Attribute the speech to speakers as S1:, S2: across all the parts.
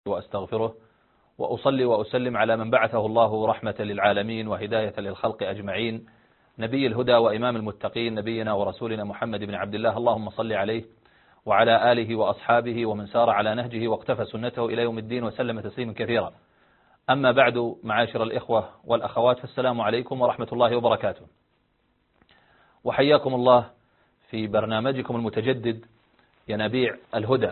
S1: وأستغفره وأصلي وأسلم على من بعثه الله رحمة للعالمين وهداية للخلق أجمعين، نبي الهدى وإمام المتقين، نبينا ورسولنا محمد بن عبد الله، اللهم صل عليه وعلى آله وأصحابه ومن سار على نهجه واقتفى سنته إلى يوم الدين وسلم تسليما كثيرا. أما بعد، معاشر الإخوة والأخوات، فالسلام عليكم ورحمة الله وبركاته، وحياكم الله في برنامجكم المتجدد ينابيع الهدى،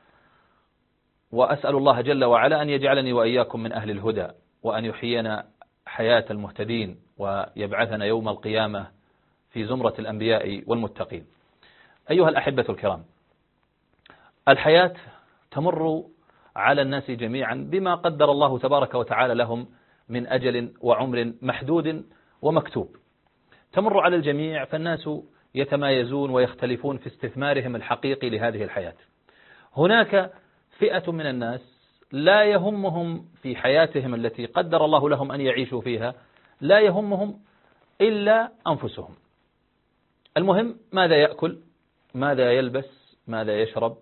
S1: وأسأل الله جل وعلا أن يجعلني وإياكم من أهل الهدى، وأن يحيينا حياة المهتدين، ويبعثنا يوم القيامة في زمرة الأنبياء والمتقين. أيها الأحبة الكرام، الحياة تمر على الناس جميعا بما قدر الله تبارك وتعالى لهم من أجل وعمر محدود ومكتوب، تمر على الجميع، فالناس يتمايزون ويختلفون في استثمارهم الحقيقي لهذه الحياة. هناك فئة من الناس لا يهمهم في حياتهم التي قدر الله لهم أن يعيشوا فيها، لا يهمهم إلا أنفسهم. المهم ماذا يأكل، ماذا يلبس، ماذا يشرب،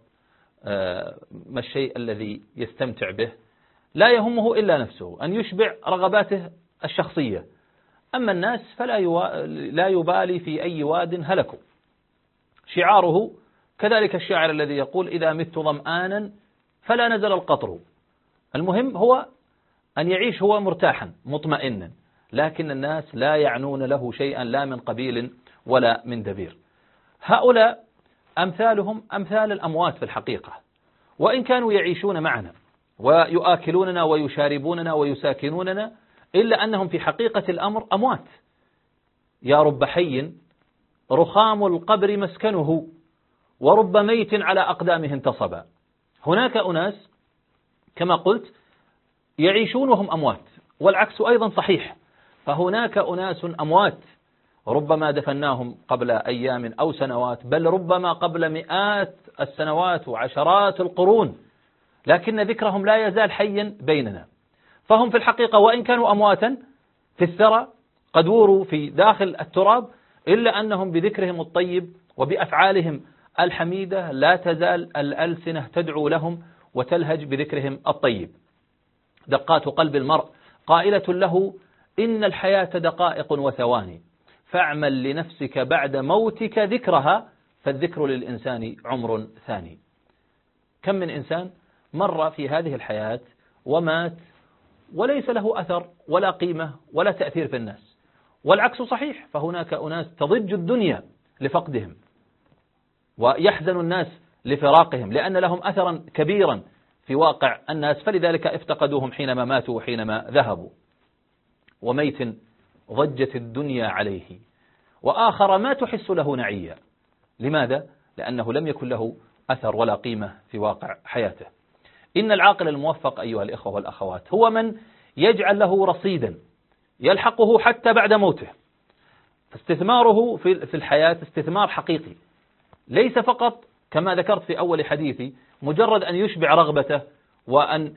S1: ما الشيء الذي يستمتع به، لا يهمه إلا نفسه، أن يشبع رغباته الشخصية. أما الناس لا يبالي في أي واد هلكوا. شعاره كذلك الشاعر الذي يقول: إذا مت ظمآنا فلا نزل القطر. المهم هو أن يعيش هو مرتاحا مطمئنا، لكن الناس لا يعنون له شيئا، لا من قبيل ولا من دبير. هؤلاء أمثالهم أمثال الأموات في الحقيقة، وإن كانوا يعيشون معنا ويؤكلوننا ويشاربوننا ويساكنوننا، إلا أنهم في حقيقة الأمر أموات. يا رب حي رخام القبر مسكنه، ورب ميت على أقدامه انتصبا. هناك أناس كما قلت يعيشون وهم أموات، والعكس أيضا صحيح، فهناك أناس أموات ربما دفناهم قبل أيام أو سنوات، بل ربما قبل مئات السنوات وعشرات القرون، لكن ذكرهم لا يزال حيا بيننا. فهم في الحقيقة وإن كانوا أمواتا في الثرى قد وروا في داخل التراب، إلا أنهم بذكرهم الطيب وبأفعالهم الحميدة لا تزال الألسنة تدعو لهم وتلهج بذكرهم الطيب. دقات قلب المرء قائلة له: إن الحياة دقائق وثواني، فاعمل لنفسك بعد موتك ذكرها، فالذكر للإنسان عمر ثاني. كم من إنسان مر في هذه الحياة ومات وليس له أثر ولا قيمة ولا تأثير في الناس، والعكس صحيح، فهناك أناس تضج الدنيا لفقدهم، ويحزن الناس لفراقهم، لأن لهم أثرا كبيرا في واقع الناس، فلذلك افتقدوهم حينما ماتوا وحينما ذهبوا. وميت ضجت الدنيا عليه، وآخر ما تحس له نعيا. لماذا؟ لأنه لم يكن له أثر ولا قيمة في واقع حياته. إن العاقل الموفق أيها الإخوة والأخوات هو من يجعل له رصيدا يلحقه حتى بعد موته. فاستثماره في الحياة استثمار حقيقي، ليس فقط كما ذكرت في أول حديثي مجرد أن يشبع رغبته وأن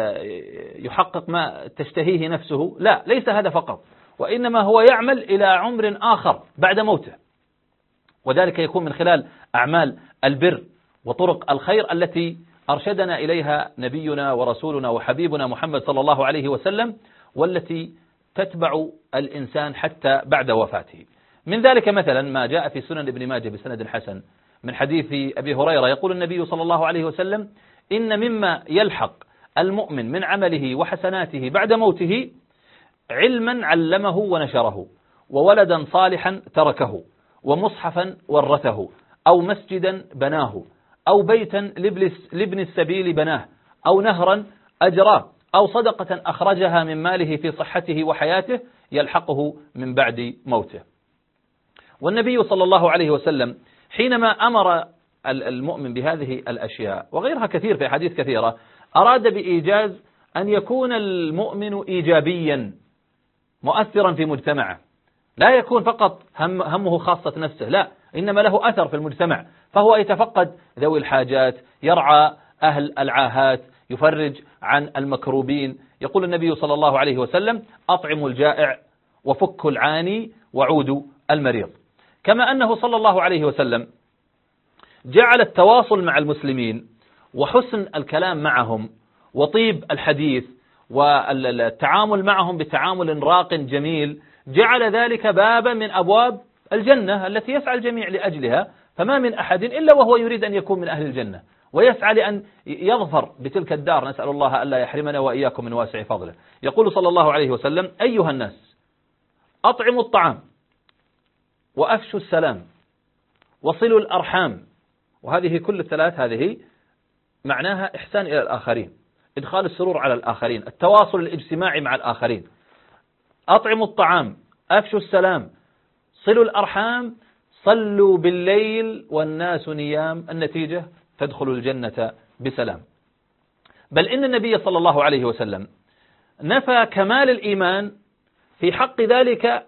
S1: يحقق ما تشتهيه نفسه، لا، ليس هذا فقط، وإنما هو يعمل إلى عمر آخر بعد موته، وذلك يكون من خلال أعمال البر وطرق الخير التي أرشدنا إليها نبينا ورسولنا وحبيبنا محمد صلى الله عليه وسلم، والتي تتبع الإنسان حتى بعد وفاته. من ذلك مثلا ما جاء في سنن ابن ماجه بسند حسن من حديث أبي هريرة، يقول النبي صلى الله عليه وسلم: إن مما يلحق المؤمن من عمله وحسناته بعد موته علما علمه ونشره، وولدا صالحا تركه، ومصحفا ورثه، أو مسجدا بناه، أو بيتا لابن السبيل بناه، أو نهرا أجراه، أو صدقة أخرجها من ماله في صحته وحياته يلحقه من بعد موته. والنبي صلى الله عليه وسلم حينما أمر المؤمن بهذه الأشياء وغيرها كثير في حديث كثيرة، أراد بإيجاز أن يكون المؤمن إيجابيا مؤثرا في مجتمعه، لا يكون فقط همه خاصة نفسه، لا، إنما له أثر في المجتمع، فهو يتفقد ذوي الحاجات، يرعى أهل العاهات، يفرج عن المكروبين. يقول النبي صلى الله عليه وسلم: أطعموا الجائع وفكوا العاني وعودوا المريض. كما أنه صلى الله عليه وسلم جعل التواصل مع المسلمين وحسن الكلام معهم وطيب الحديث والتعامل معهم بتعامل راق جميل جعل ذلك بابا من أبواب الجنة التي يسعى الجميع لأجلها. فما من أحد إلا وهو يريد أن يكون من أهل الجنة ويسعى لأن يظفر بتلك الدار. نسأل الله ألا يحرمنا وإياكم من واسع فضله. يقول صلى الله عليه وسلم: أيها الناس، أطعموا الطعام وأفشوا السلام وصلوا الأرحام. وهذه كل الثلاث هذه معناها إحسان إلى الآخرين، إدخال السرور على الآخرين، التواصل الاجتماعي مع الآخرين. أطعموا الطعام، أفشوا السلام، صلوا الأرحام، صلوا بالليل والناس نيام. النتيجة تدخلوا الجنة بسلام. بل إن النبي صلى الله عليه وسلم نفى كمال الإيمان في حق ذلك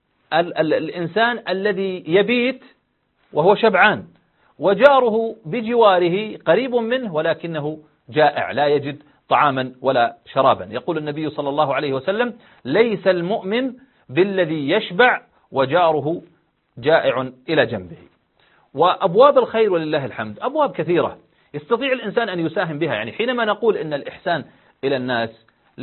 S1: الإنسان الذي يبيت وهو شبعان وجاره بجواره قريب منه ولكنه جائع لا يجد طعاما ولا شرابا. يقول النبي صلى الله عليه وسلم: ليس المؤمن بالذي يشبع وجاره جائع إلى جنبه. وأبواب الخير ولله الحمد أبواب كثيرة يستطيع الإنسان أن يساهم بها. يعني حينما نقول إن الإحسان إلى الناس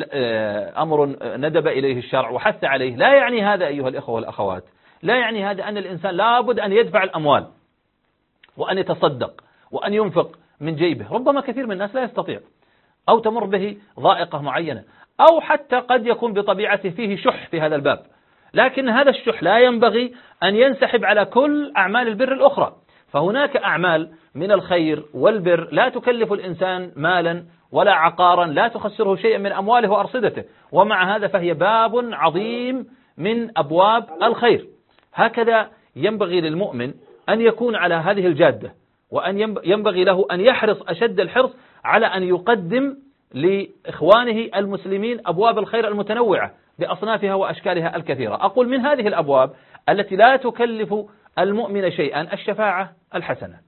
S1: أمر ندب إليه الشرع وحث عليه، لا يعني هذا أيها الإخوة والأخوات، لا يعني هذا أن الإنسان لابد أن يدفع الأموال وأن يتصدق وأن ينفق من جيبه. ربما كثير من الناس لا يستطيع، أو تمر به ضائقة معينة، أو حتى قد يكون بطبيعته فيه شح في هذا الباب. لكن هذا الشح لا ينبغي أن ينسحب على كل أعمال البر الأخرى. فهناك أعمال من الخير والبر لا تكلف الإنسان مالا ولا عقارا، لا تخسره شيئا من أمواله وأرصدته، ومع هذا فهي باب عظيم من أبواب الخير. هكذا ينبغي للمؤمن أن يكون على هذه الجادة، وأن ينبغي له أن يحرص أشد الحرص على أن يقدم لإخوانه المسلمين أبواب الخير المتنوعة بأصنافها وأشكالها الكثيرة. أقول من هذه الأبواب التي لا تكلف المؤمن شيئا الشفاعة الحسنة.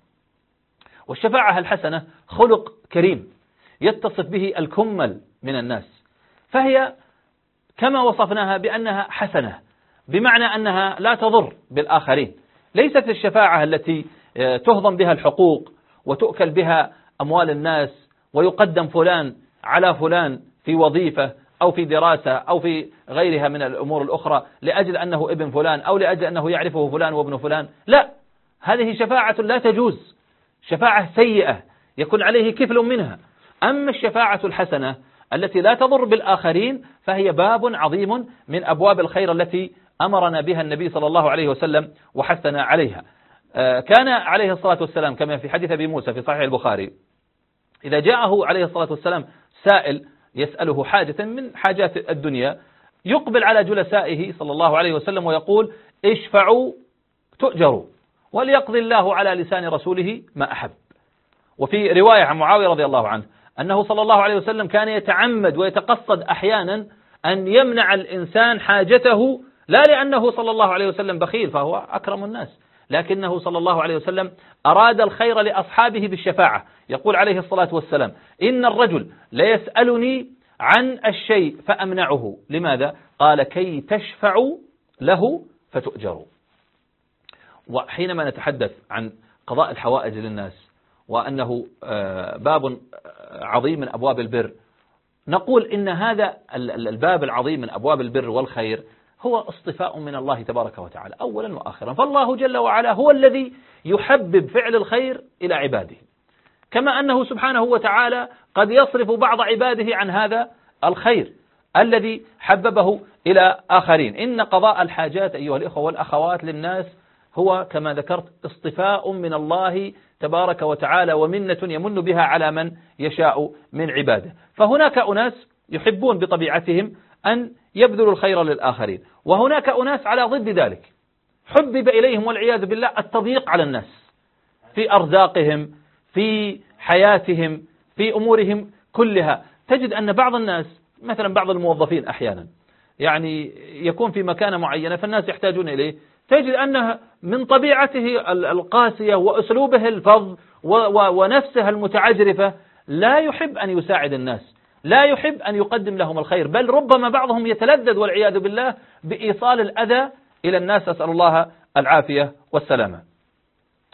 S1: والشفاعة الحسنة خلق كريم يتصف به الكمل من الناس، فهي كما وصفناها بأنها حسنة، بمعنى أنها لا تضر بالآخرين. ليست الشفاعة التي تهضم بها الحقوق وتؤكل بها أموال الناس ويقدم فلان على فلان في وظيفة أو في دراسة أو في غيرها من الأمور الأخرى لأجل أنه ابن فلان أو لأجل أنه يعرفه فلان وابن فلان. لا، هذه شفاعة لا تجوز، شفاعة سيئة يكون عليه كفل منها. أما الشفاعة الحسنة التي لا تضر بالآخرين فهي باب عظيم من أبواب الخير التي أمرنا بها النبي صلى الله عليه وسلم وحثنا عليها. كان عليه الصلاة والسلام كما في حديث أبي موسى في صحيح البخاري، إذا جاءه عليه الصلاة والسلام سائل يسأله حاجة من حاجات الدنيا يقبل على جلسائه صلى الله عليه وسلم ويقول: اشفعوا تؤجروا وليقضي الله على لسان رسوله ما أحب. وفي رواية عن معاوية رضي الله عنه أنه صلى الله عليه وسلم كان يتعمد ويتقصد أحيانا أن يمنع الإنسان حاجته، لا لأنه صلى الله عليه وسلم بخيل فهو أكرم الناس، لكنه صلى الله عليه وسلم أراد الخير لأصحابه بالشفاعة. يقول عليه الصلاة والسلام: إن الرجل ليسألني عن الشيء فأمنعه. لماذا؟ قال: كي تشفعوا له فتؤجروا. وحينما نتحدث عن قضاء الحوائج للناس وأنه باب عظيم من أبواب البر، نقول إن هذا الباب العظيم من أبواب البر والخير هو اصطفاء من الله تبارك وتعالى أولا وآخرا. فالله جل وعلا هو الذي يحبب فعل الخير إلى عباده، كما أنه سبحانه وتعالى قد يصرف بعض عباده عن هذا الخير الذي حببه إلى آخرين. إن قضاء الحاجات أيها الإخوة والأخوات للناس هو كما ذكرت اصطفاء من الله تبارك وتعالى ومنة يمن بها على من يشاء من عباده. فهناك أناس يحبون بطبيعتهم أن يبذلوا الخير للآخرين، وهناك أناس على ضد ذلك حبب إليهم والعياذ بالله التضييق على الناس في أرزاقهم، في حياتهم، في أمورهم كلها. تجد أن بعض الناس مثلا بعض الموظفين أحيانا يعني يكون في مكانة معينة فالناس يحتاجون إليه، تجد أنه من طبيعته القاسية وأسلوبه الفظ ونفسه المتعجرفة لا يحب أن يساعد الناس، لا يحب أن يقدم لهم الخير، بل ربما بعضهم يتلذذ والعياذ بالله بإيصال الأذى إلى الناس، أسأل الله العافية والسلامة.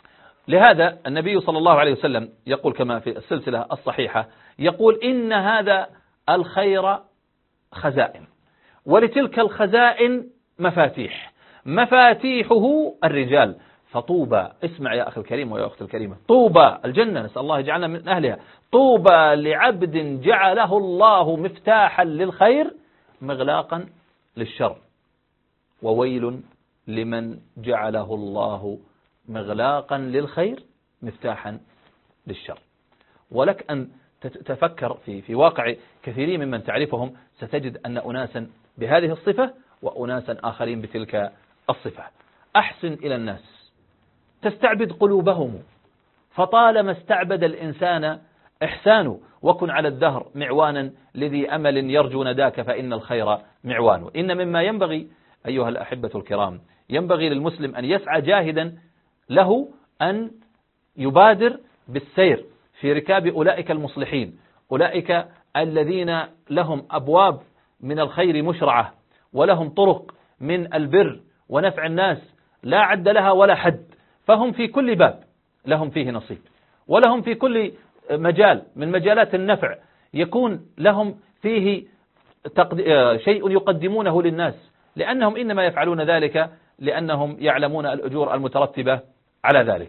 S1: لهذا النبي صلى الله عليه وسلم يقول كما في السلسلة الصحيحة، يقول إن هذا الخير خزائن، ولتلك الخزائن مفاتيح، مفاتيحه الرجال. فطوبى، اسمع يا أخي الكريم ويا أختي الكريمة، طوبى الجنة، نسأل الله يجعلنا من أهلها، طوبى لعبد جعله الله مفتاحا للخير مغلاقا للشر، وويل لمن جعله الله مغلاقا للخير مفتاحا للشر. ولك أن تفكر في واقع كثيرين ممن تعرفهم، ستجد أن أناسا بهذه الصفة وأناسا آخرين بتلك الصفة. أحسن إلى الناس تستعبد قلوبهم، فطالما استعبد الإنسان إحسانه، وكن على الدهر معوانا لذي أمل يرجو نداك فإن الخير معوانه. إن مما ينبغي أيها الأحبة الكرام، ينبغي للمسلم أن يسعى جاهدا له أن يبادر بالسير في ركاب أولئك المصلحين، أولئك الذين لهم أبواب من الخير مشرعة، ولهم طرق من البر ونفع الناس لا عد لها ولا حد، فهم في كل باب لهم فيه نصيب، ولهم في كل مجال من مجالات النفع يكون لهم فيه شيء يقدمونه للناس، لأنهم إنما يفعلون ذلك لأنهم يعلمون الأجور المترتبة على ذلك.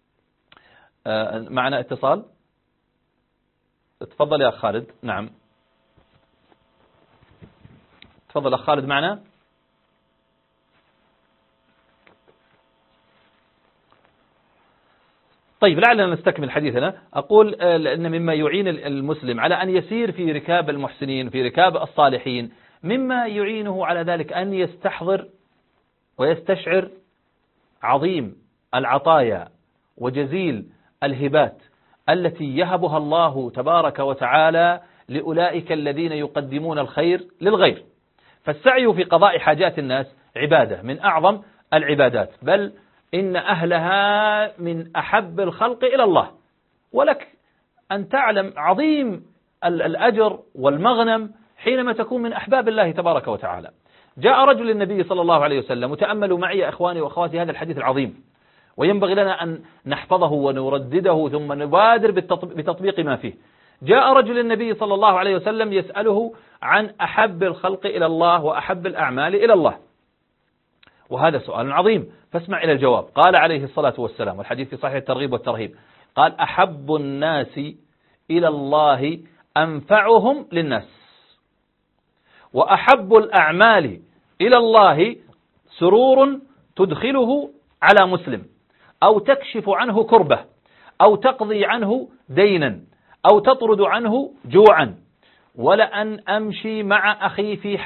S1: معنا اتصال، تفضل يا أخ خالد. نعم تفضل أخ خالد معنا. طيب لعلنا نستكمل حديثنا. أقول أن مما يعين المسلم على أن يسير في ركاب المحسنين، في ركاب الصالحين، مما يعينه على ذلك أن يستحضر ويستشعر عظيم العطايا وجزيل الهبات التي يهبها الله تبارك وتعالى لأولئك الذين يقدمون الخير للغير. فالسعي في قضاء حاجات الناس عبادة من أعظم العبادات، بل إن أهلها من أحب الخلق إلى الله، ولك أن تعلم عظيم الأجر والمغنم حينما تكون من أحباب الله تبارك وتعالى. جاء رجل للنبي صلى الله عليه وسلم، وتأملوا معي يا إخواني وأخواتي هذا الحديث العظيم، وينبغي لنا أن نحفظه ونردده ثم نبادر بتطبيق ما فيه. جاء رجل للنبي صلى الله عليه وسلم يسأله عن أحب الخلق إلى الله وأحب الأعمال إلى الله، وهذا سؤال عظيم، فاسمع إلى الجواب. قال عليه الصلاة والسلام، والحديث في صحيح الترغيب والترهيب، قال: أحب الناس إلى الله أنفعهم للناس، وأحب الأعمال إلى الله سرور تدخله على مسلم، أو تكشف عنه كربة، أو تقضي عنه دينا، أو تطرد عنه جوعا، ولأن أمشي مع أخي في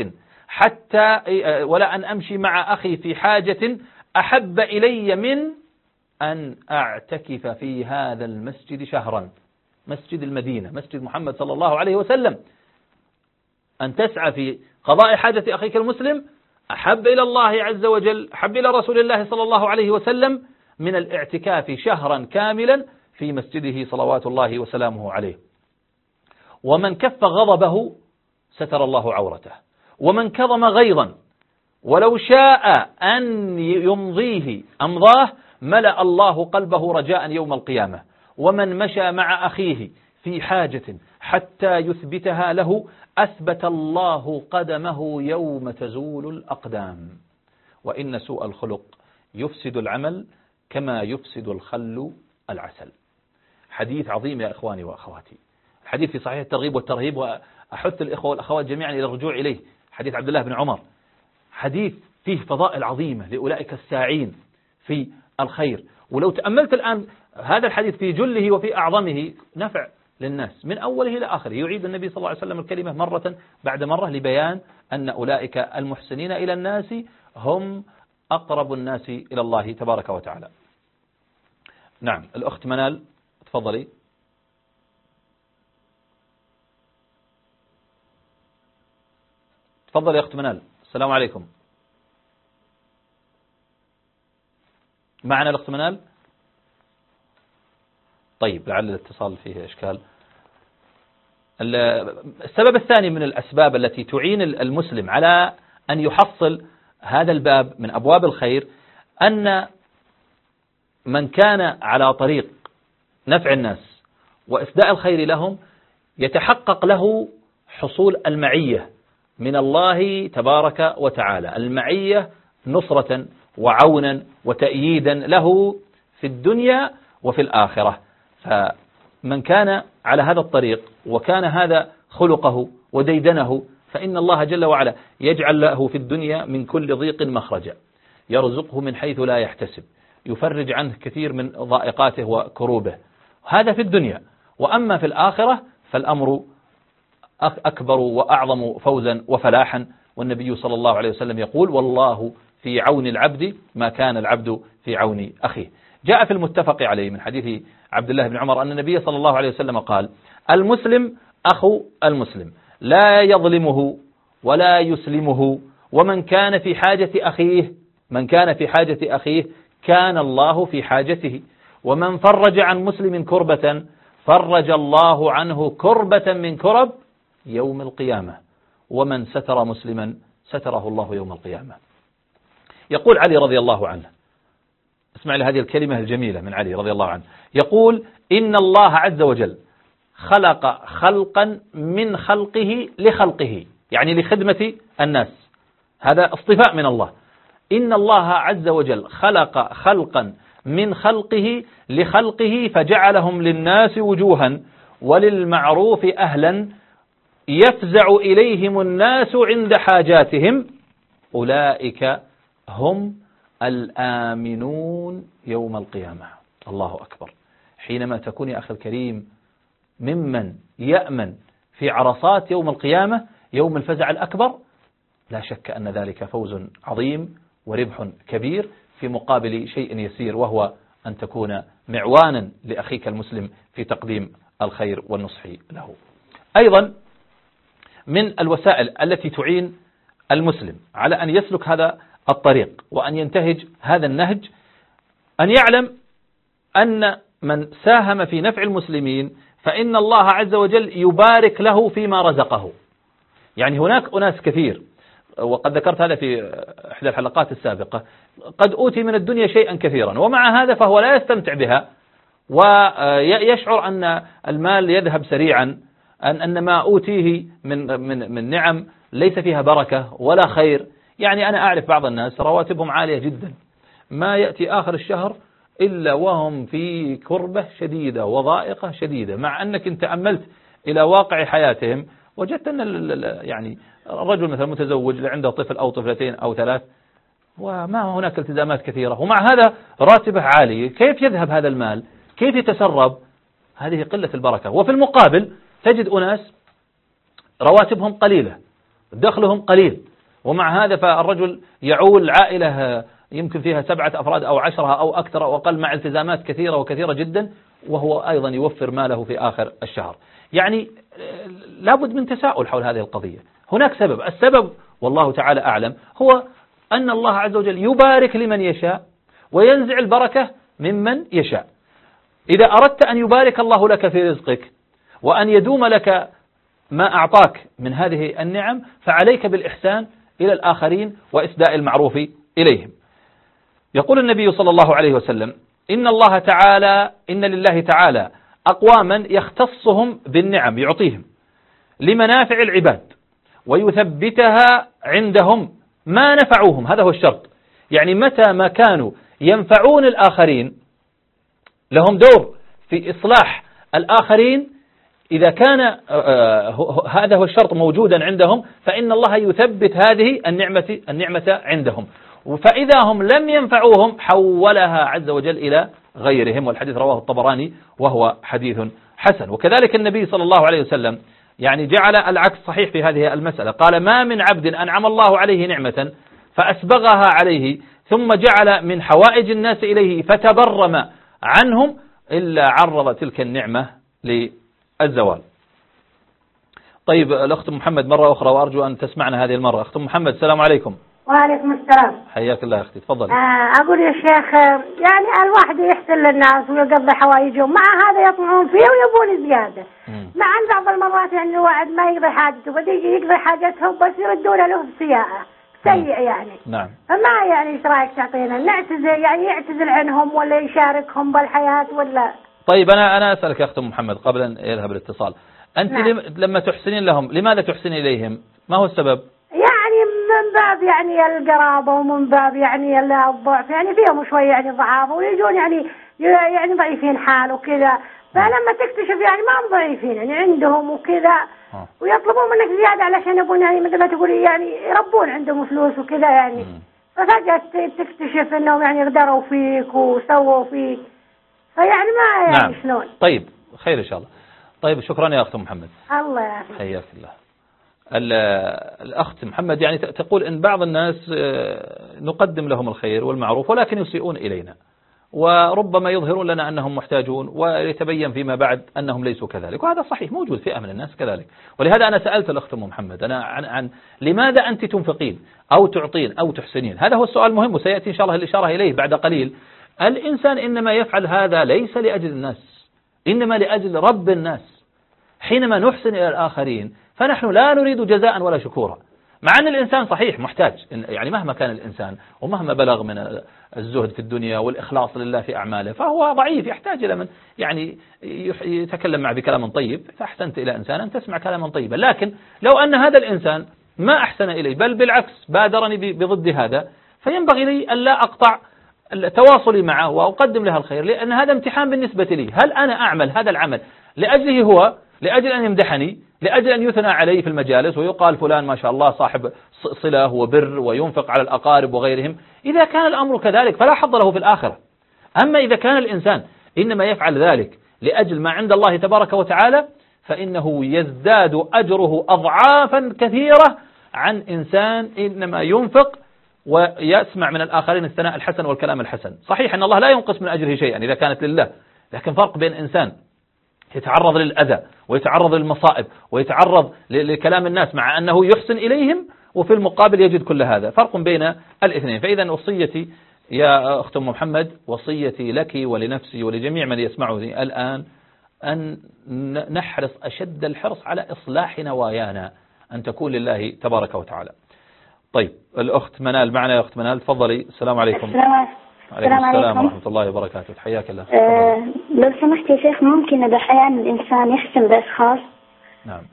S1: حاجة أحب إلي من أن أعتكف في هذا المسجد شهرا، مسجد المدينة، مسجد محمد صلى الله عليه وسلم. أن تسعى في قضاء حاجة أخيك المسلم أحب إلى الله عز وجل، أحب إلى رسول الله صلى الله عليه وسلم من الاعتكاف شهرا كاملا في مسجده صلوات الله وسلامه عليه. ومن كف غضبه ستر الله عورته، ومن كظم غيظا ولو شاء أن يمضيه أمضاه ملأ الله قلبه رجاء يوم القيامة. ومن مشى مع أخيه في حاجة حتى يثبتها له أثبت الله قدمه يوم تزول الأقدام. وإن سوء الخلق يفسد العمل كما يفسد الخل العسل. حديث عظيم يا إخواني وأخواتي، الحديث في صحيح الترغيب والترهيب، وأحث الإخوة والأخوات جميعا إلى الرجوع إليه، حديث عبد الله بن عمر، حديث فيه فضائل عظيمة لأولئك الساعين في الخير. ولو تأملت الآن هذا الحديث في جله وفي أعظمه نفع للناس من أوله إلى آخره، يعيد النبي صلى الله عليه وسلم الكلمة مرة بعد مرة لبيان أن أولئك المحسنين إلى الناس هم أقرب الناس إلى الله تبارك وتعالى. نعم الأخت منال تفضلي. تفضل يا أخت منال. السلام عليكم. معنا الأخت منال؟ طيب لعل الاتصال فيه إشكال. السبب الثاني من الأسباب التي تعين المسلم على أن يحصل هذا الباب من أبواب الخير أن من كان على طريق نفع الناس وإسداء الخير لهم يتحقق له حصول المعية من الله تبارك وتعالى، المعية نصرة وعونا وتأييدا له في الدنيا وفي الآخرة. فمن كان على هذا الطريق وكان هذا خلقه وديدنه فإن الله جل وعلا يجعل له في الدنيا من كل ضيق مخرجا، يرزقه من حيث لا يحتسب، يفرج عنه كثير من ضائقاته وكروبه، هذا في الدنيا. وأما في الآخرة فالأمر أكبر وأعظم فوزا وفلاحا. والنبي صلى الله عليه وسلم يقول: والله في عون العبد ما كان العبد في عون أخيه. جاء في المتفق عليه من حديث عبد الله بن عمر أن النبي صلى الله عليه وسلم قال: المسلم أخو المسلم لا يظلمه ولا يسلمه، ومن كان في حاجة أخيه كان الله في حاجته، ومن فرج عن مسلم كربة فرج الله عنه كربة من كرب يوم القيامة، ومن ستر مسلما ستره الله يوم القيامة. يقول علي رضي الله عنه، اسمع لهذه الكلمة الجميلة من علي رضي الله عنه، يقول: إن الله عز وجل خلق خلقا من خلقه لخلقه، يعني لخدمة الناس، هذا اصطفاء من الله. إن الله عز وجل خلق خلقا من خلقه لخلقه فجعلهم للناس وجوها وللمعروف أهلا يفزع إليهم الناس عند حاجاتهم، أولئك هم الآمنون يوم القيامة. الله أكبر. حينما تكون يا أخي الكريم ممن يأمن في عرصات يوم القيامة يوم الفزع الأكبر، لا شك أن ذلك فوز عظيم وربح كبير في مقابل شيء يسير، وهو أن تكون معوانا لأخيك المسلم في تقديم الخير والنصح له. أيضا من الوسائل التي تعين المسلم على أن يسلك هذا الطريق وأن ينتهج هذا النهج أن يعلم أن من ساهم في نفع المسلمين فإن الله عز وجل يبارك له فيما رزقه. يعني هناك أناس كثير، وقد ذكرت هذا في إحدى الحلقات السابقة، قد أوتي من الدنيا شيئا كثيرا ومع هذا فهو لا يستمتع بها، ويشعر أن المال يذهب سريعا، أن ما أوتيه من نعم ليس فيها بركة ولا خير. يعني أنا أعرف بعض الناس رواتبهم عالية جدا، ما يأتي آخر الشهر إلا وهم في كربة شديدة وضائقة شديدة، مع أنك إن تأملت إلى واقع حياتهم وجدت أن يعني الرجل مثلا متزوج عنده طفل أو طفلتين أو ثلاث، وما هناك التزامات كثيرة، ومع هذا راتبه عالي. كيف يذهب هذا المال؟ كيف يتسرب؟ هذه قلة البركة. وفي المقابل تجد أناس رواتبهم قليلة، دخلهم قليل، ومع هذا فالرجل يعول عائلة يمكن فيها 7 أفراد أو 10 أو أكثر أو أقل، مع التزامات كثيرة وكثيرة جدا، وهو أيضا يوفر ماله في آخر الشهر. يعني لابد من تساؤل حول هذه القضية. هناك سبب، السبب والله تعالى أعلم هو أن الله عز وجل يبارك لمن يشاء وينزع البركة ممن يشاء. إذا أردت أن يبارك الله لك في رزقك وأن يدوم لك ما أعطاك من هذه النعم فعليك بالإحسان إلى الآخرين وإسداء المعروف إليهم. يقول النبي صلى الله عليه وسلم: إن لله تعالى أقواما يختصهم بالنعم، يعطيهم لمنافع العباد ويثبتها عندهم ما نفعوهم. هذا هو الشرط، يعني متى ما كانوا ينفعون الآخرين لهم دور في إصلاح الآخرين، إذا كان هذا هو الشرط موجودا عندهم فإن الله يثبت هذه النعمة عندهم، فإذا هم لم ينفعوهم حولها عز وجل إلى غيرهم. والحديث رواه الطبراني وهو حديث حسن. وكذلك النبي صلى الله عليه وسلم يعني جعل العكس صحيح في هذه المسألة، قال: ما من عبد أنعم الله عليه نعمة فأسبغها عليه ثم جعل من حوائج الناس إليه فتبرم عنهم إلا عرض تلك النعمة للزوال. طيب الأخت محمد مرة أخرى، وأرجو أن تسمعنا هذه المرة. أخت محمد السلام عليكم.
S2: وعليكم السلام.
S1: حياك الله أختي، تفضل.
S2: أقول يا شيخ، يعني الواحد يحسن للناس ويقضي حوائجهم، مع هذا يطمعون فيه ويبون زيادة. مع أن بعض المرات يعني الواحد ما يقضي حاجته، بدي يقضي حاجتهم بس يردون له بسياءة. سيء يعني.
S1: نعم.
S2: فما يعني ايش رايك تعطينا نعتزل يعني يعتزل عنهم ولا يشاركهم بالحياة ولا؟
S1: طيب أنا أسألك يا أخت محمد قبل أن يذهب الاتصال، أنت
S2: نعم.
S1: لما تحسنين لهم لماذا تحسنين إليهم؟ ما هو السبب؟
S2: يعني من باب يعني القرابة ومن باب يعني الضعف، يعني فيهم شوي يعني ضعافة ويجون يعني ضعيفين حال وكذا، فلما تكتشف يعني ما هم ضعيفين يعني عندهم وكذا ويطلبون منك زيادة علشان يبون يعني مثل ما تقولي يعني يربون عندهم فلوس وكذا يعني. ففجأة تكتشف انهم يعني غدروا فيك وسووا فيك، فيعني ما يعني
S1: نعم.
S2: شلون.
S1: طيب خير إن شاء الله. طيب شكرا يا أخت محمد.
S2: الله يعافيك.
S1: حياك الله. الأخت محمد يعني تقول إن بعض الناس نقدم لهم الخير والمعروف ولكن يسيئون إلينا، وربما يظهرون لنا أنهم محتاجون ويتبين فيما بعد أنهم ليسوا كذلك، وهذا صحيح موجود فئة من الناس كذلك. ولهذا أنا سألت الأخت محمد أنا عن لماذا أنت تنفقين أو تعطين أو تحسنين؟ هذا هو السؤال المهم وسيأتي إن شاء الله الإشارة إليه بعد قليل. الإنسان إنما يفعل هذا ليس لأجل الناس، إنما لأجل رب الناس. حينما نحسن إلى الآخرين فنحن لا نريد جزاء ولا شكورا، مع أن الإنسان صحيح محتاج، يعني مهما كان الإنسان ومهما بلغ من الزهد في الدنيا والإخلاص لله في أعماله فهو ضعيف، يحتاج إلى من يعني يتكلم معه بكلام طيب. فأحسنت إلى إنسان أن تسمع كلاما طيبا، لكن لو أن هذا الإنسان ما أحسن إلي بل بالعكس بادرني بضد هذا، فينبغي لي ألا أقطع تواصلي معه وأقدم له الخير، لأن هذا امتحان بالنسبة لي. هل أنا أعمل هذا العمل لأجله هو، لأجل أن يمدحني، لأجل أن يثنى عليه في المجالس ويقال فلان ما شاء الله صاحب صلة وبر وينفق على الأقارب وغيرهم؟ إذا كان الأمر كذلك فلا حظ له في الآخرة. أما إذا كان الإنسان إنما يفعل ذلك لأجل ما عند الله تبارك وتعالى فإنه يزداد أجره أضعافا كثيرة عن إنسان إنما ينفق ويسمع من الآخرين الثناء الحسن والكلام الحسن. صحيح أن الله لا ينقص من أجره شيئا إذا كانت لله، لكن فرق بين إنسان يتعرض للأذى ويتعرض للمصائب ويتعرض لكلام الناس مع أنه يحسن إليهم وفي المقابل يجد كل هذا، فرق بين الاثنين. فإذا وصيتي يا أخت محمد، وصيتي لك ولنفسي ولجميع من يسمعني الآن أن نحرص أشد الحرص على إصلاح نوايانا أن تكون لله تبارك وتعالى. طيب الأخت منال معنا. يا أخت منال تفضلي. السلام عليكم.
S3: السلام عليكم
S1: ورحمة الله وبركاته. حياك الله.
S3: لو سمحت يا شيخ، ممكن إذا أحيانا الإنسان يحسن بأشخاص
S1: نعم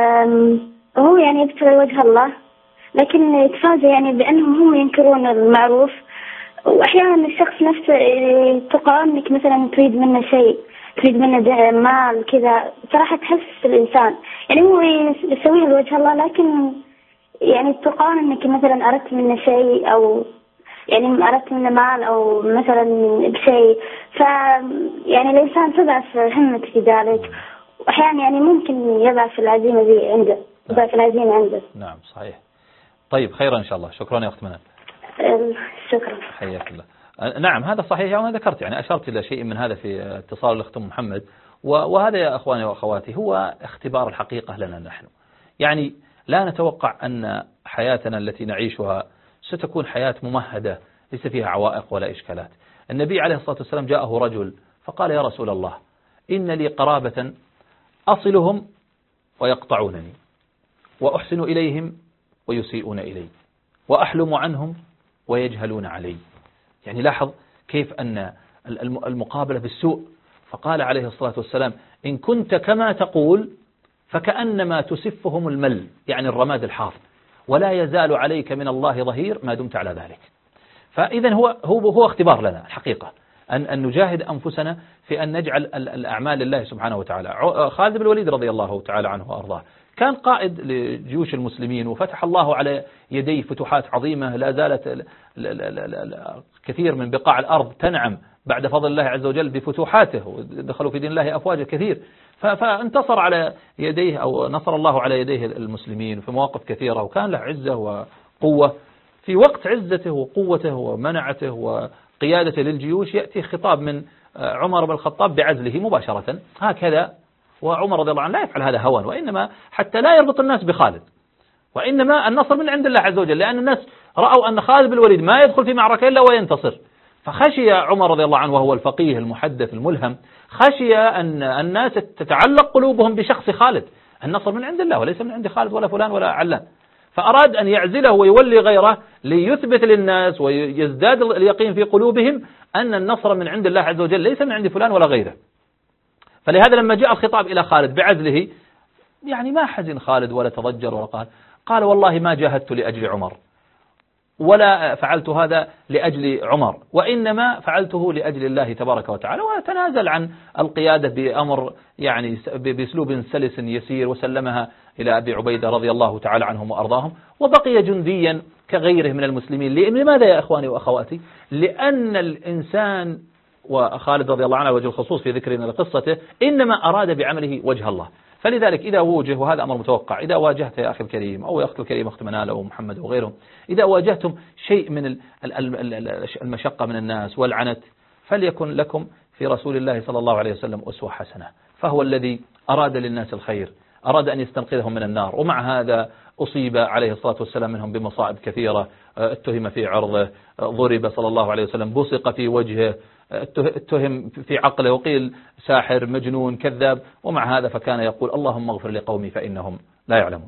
S3: هو يعني يبتغي وجه الله، لكن يتفاجأ يعني بأنهم هم ينكرون المعروف، وأحيانا الشخص نفسه تقع أنك مثلا تريد منه شيء، تريد منه مال كذا، صراحة تحس الإنسان يعني هو يسويه لوجه الله، لكن يعني تقع أنك مثلا أردت منه شيء أو يعني أردت منه مال أو مثلا بشيء، يعني الإنسان تضعف همك في ذلك، وأحيانا يعني ممكن يضعف العزيمة ذي عنده، يضعف العزيمة عنده.
S1: نعم صحيح. طيب خيرا إن شاء الله. شكرا يا أخت منال.
S3: شكرا.
S1: حياك الله. نعم هذا صحيح، وأنا ذكرت يعني أشرت إلى شيء من هذا في اتصال الأخت محمد، وهذا يا أخواني وأخواتي هو اختبار الحقيقة لنا نحن. يعني لا نتوقع أن حياتنا التي نعيشها ستكون حياة ممهدة ليس فيها عوائق ولا إشكالات. النبي عليه الصلاة والسلام جاءه رجل فقال يا رسول الله إن لي قرابة أصلهم ويقطعونني، وأحسن إليهم ويسيئون إلي، وأحلم عنهم ويجهلون علي. يعني لاحظ كيف أن المقابلة بالسوء. فقال عليه الصلاة والسلام إن كنت كما تقول فكأنما تسفهم المل، يعني الرماد الحار، ولا يزال عليك من الله ظهير ما دمت على ذلك. فإذا هو اختبار لنا الحقيقة أن نجاهد أنفسنا في أن نجعل الأعمال لله سبحانه وتعالى. خالد بن الوليد رضي الله تعالى عنه وأرضاه كان قائد لجيوش المسلمين، وفتح الله على يديه فتوحات عظيمة، لا زالت كثير من بقاع الأرض تنعم بعد فضل الله عز وجل بفتوحاته، ودخلوا في دين الله أفواجا كثير. فانتصر على يديه أو نصر الله على يديه المسلمين في مواقف كثيرة، وكان له عزة وقوة. في وقت عزته وقوته ومنعته وقيادته للجيوش يأتي خطاب من عمر بن الخطاب بعزله مباشرة هكذا، وعمر رضي الله عنه لا يفعل هذا هوا، وإنما حتى لا يربط الناس بخالد، وإنما النصر من عند الله عز وجل، لأن الناس رأوا أن خالد بن الوليد ما يدخل في معركة إلا وينتصر. فخشي عمر رضي الله عنه وهو الفقيه المحدث الملهم، خشي أن الناس تتعلق قلوبهم بشخص خالد. النصر من عند الله وليس من عند خالد ولا فلان ولا علان. فأراد أن يعزله ويولي غيره ليثبت للناس ويزداد اليقين في قلوبهم أن النصر من عند الله عز وجل ليس من عند فلان ولا غيره. فلهذا لما جاء الخطاب إلى خالد بعزله يعني ما حزن خالد ولا تضجر ولا قال والله ما جاهدت لأجل عمر ولا فعلت هذا لأجل عمر، وإنما فعلته لأجل الله تبارك وتعالى، وتنازل عن القيادة بأمر يعني بأسلوب سلس يسير وسلمها إلى أبي عبيدة رضي الله تعالى عنهم وأرضاهم، وبقي جنديا كغيره من المسلمين. لماذا يا أخواني وأخواتي؟ لأن الإنسان، وخالد رضي الله عنه وجه الخصوص في ذكرنا لقصته، إنما أراد بعمله وجه الله. فلذلك إذا واجه، وهذا أمر متوقع، إذا واجهت يا أخي الكريم أو يا أخت الكريم أخت منال أو محمد وغيرهم، إذا واجهتم شيء من المشقة من الناس والعنت، فليكن لكم في رسول الله صلى الله عليه وسلم أسوة حسنة، فهو الذي أراد للناس الخير، أراد أن يستنقذهم من النار، ومع هذا أصيب عليه الصلاة والسلام منهم بمصائب كثيرة، اتهم في عرضه، ضرب صلى الله عليه وسلم، بصق في وجهه، اتهم في عقله، وقيل ساحر مجنون كذاب، ومع هذا فكان يقول اللهم اغفر لقومي فإنهم لا يعلمون.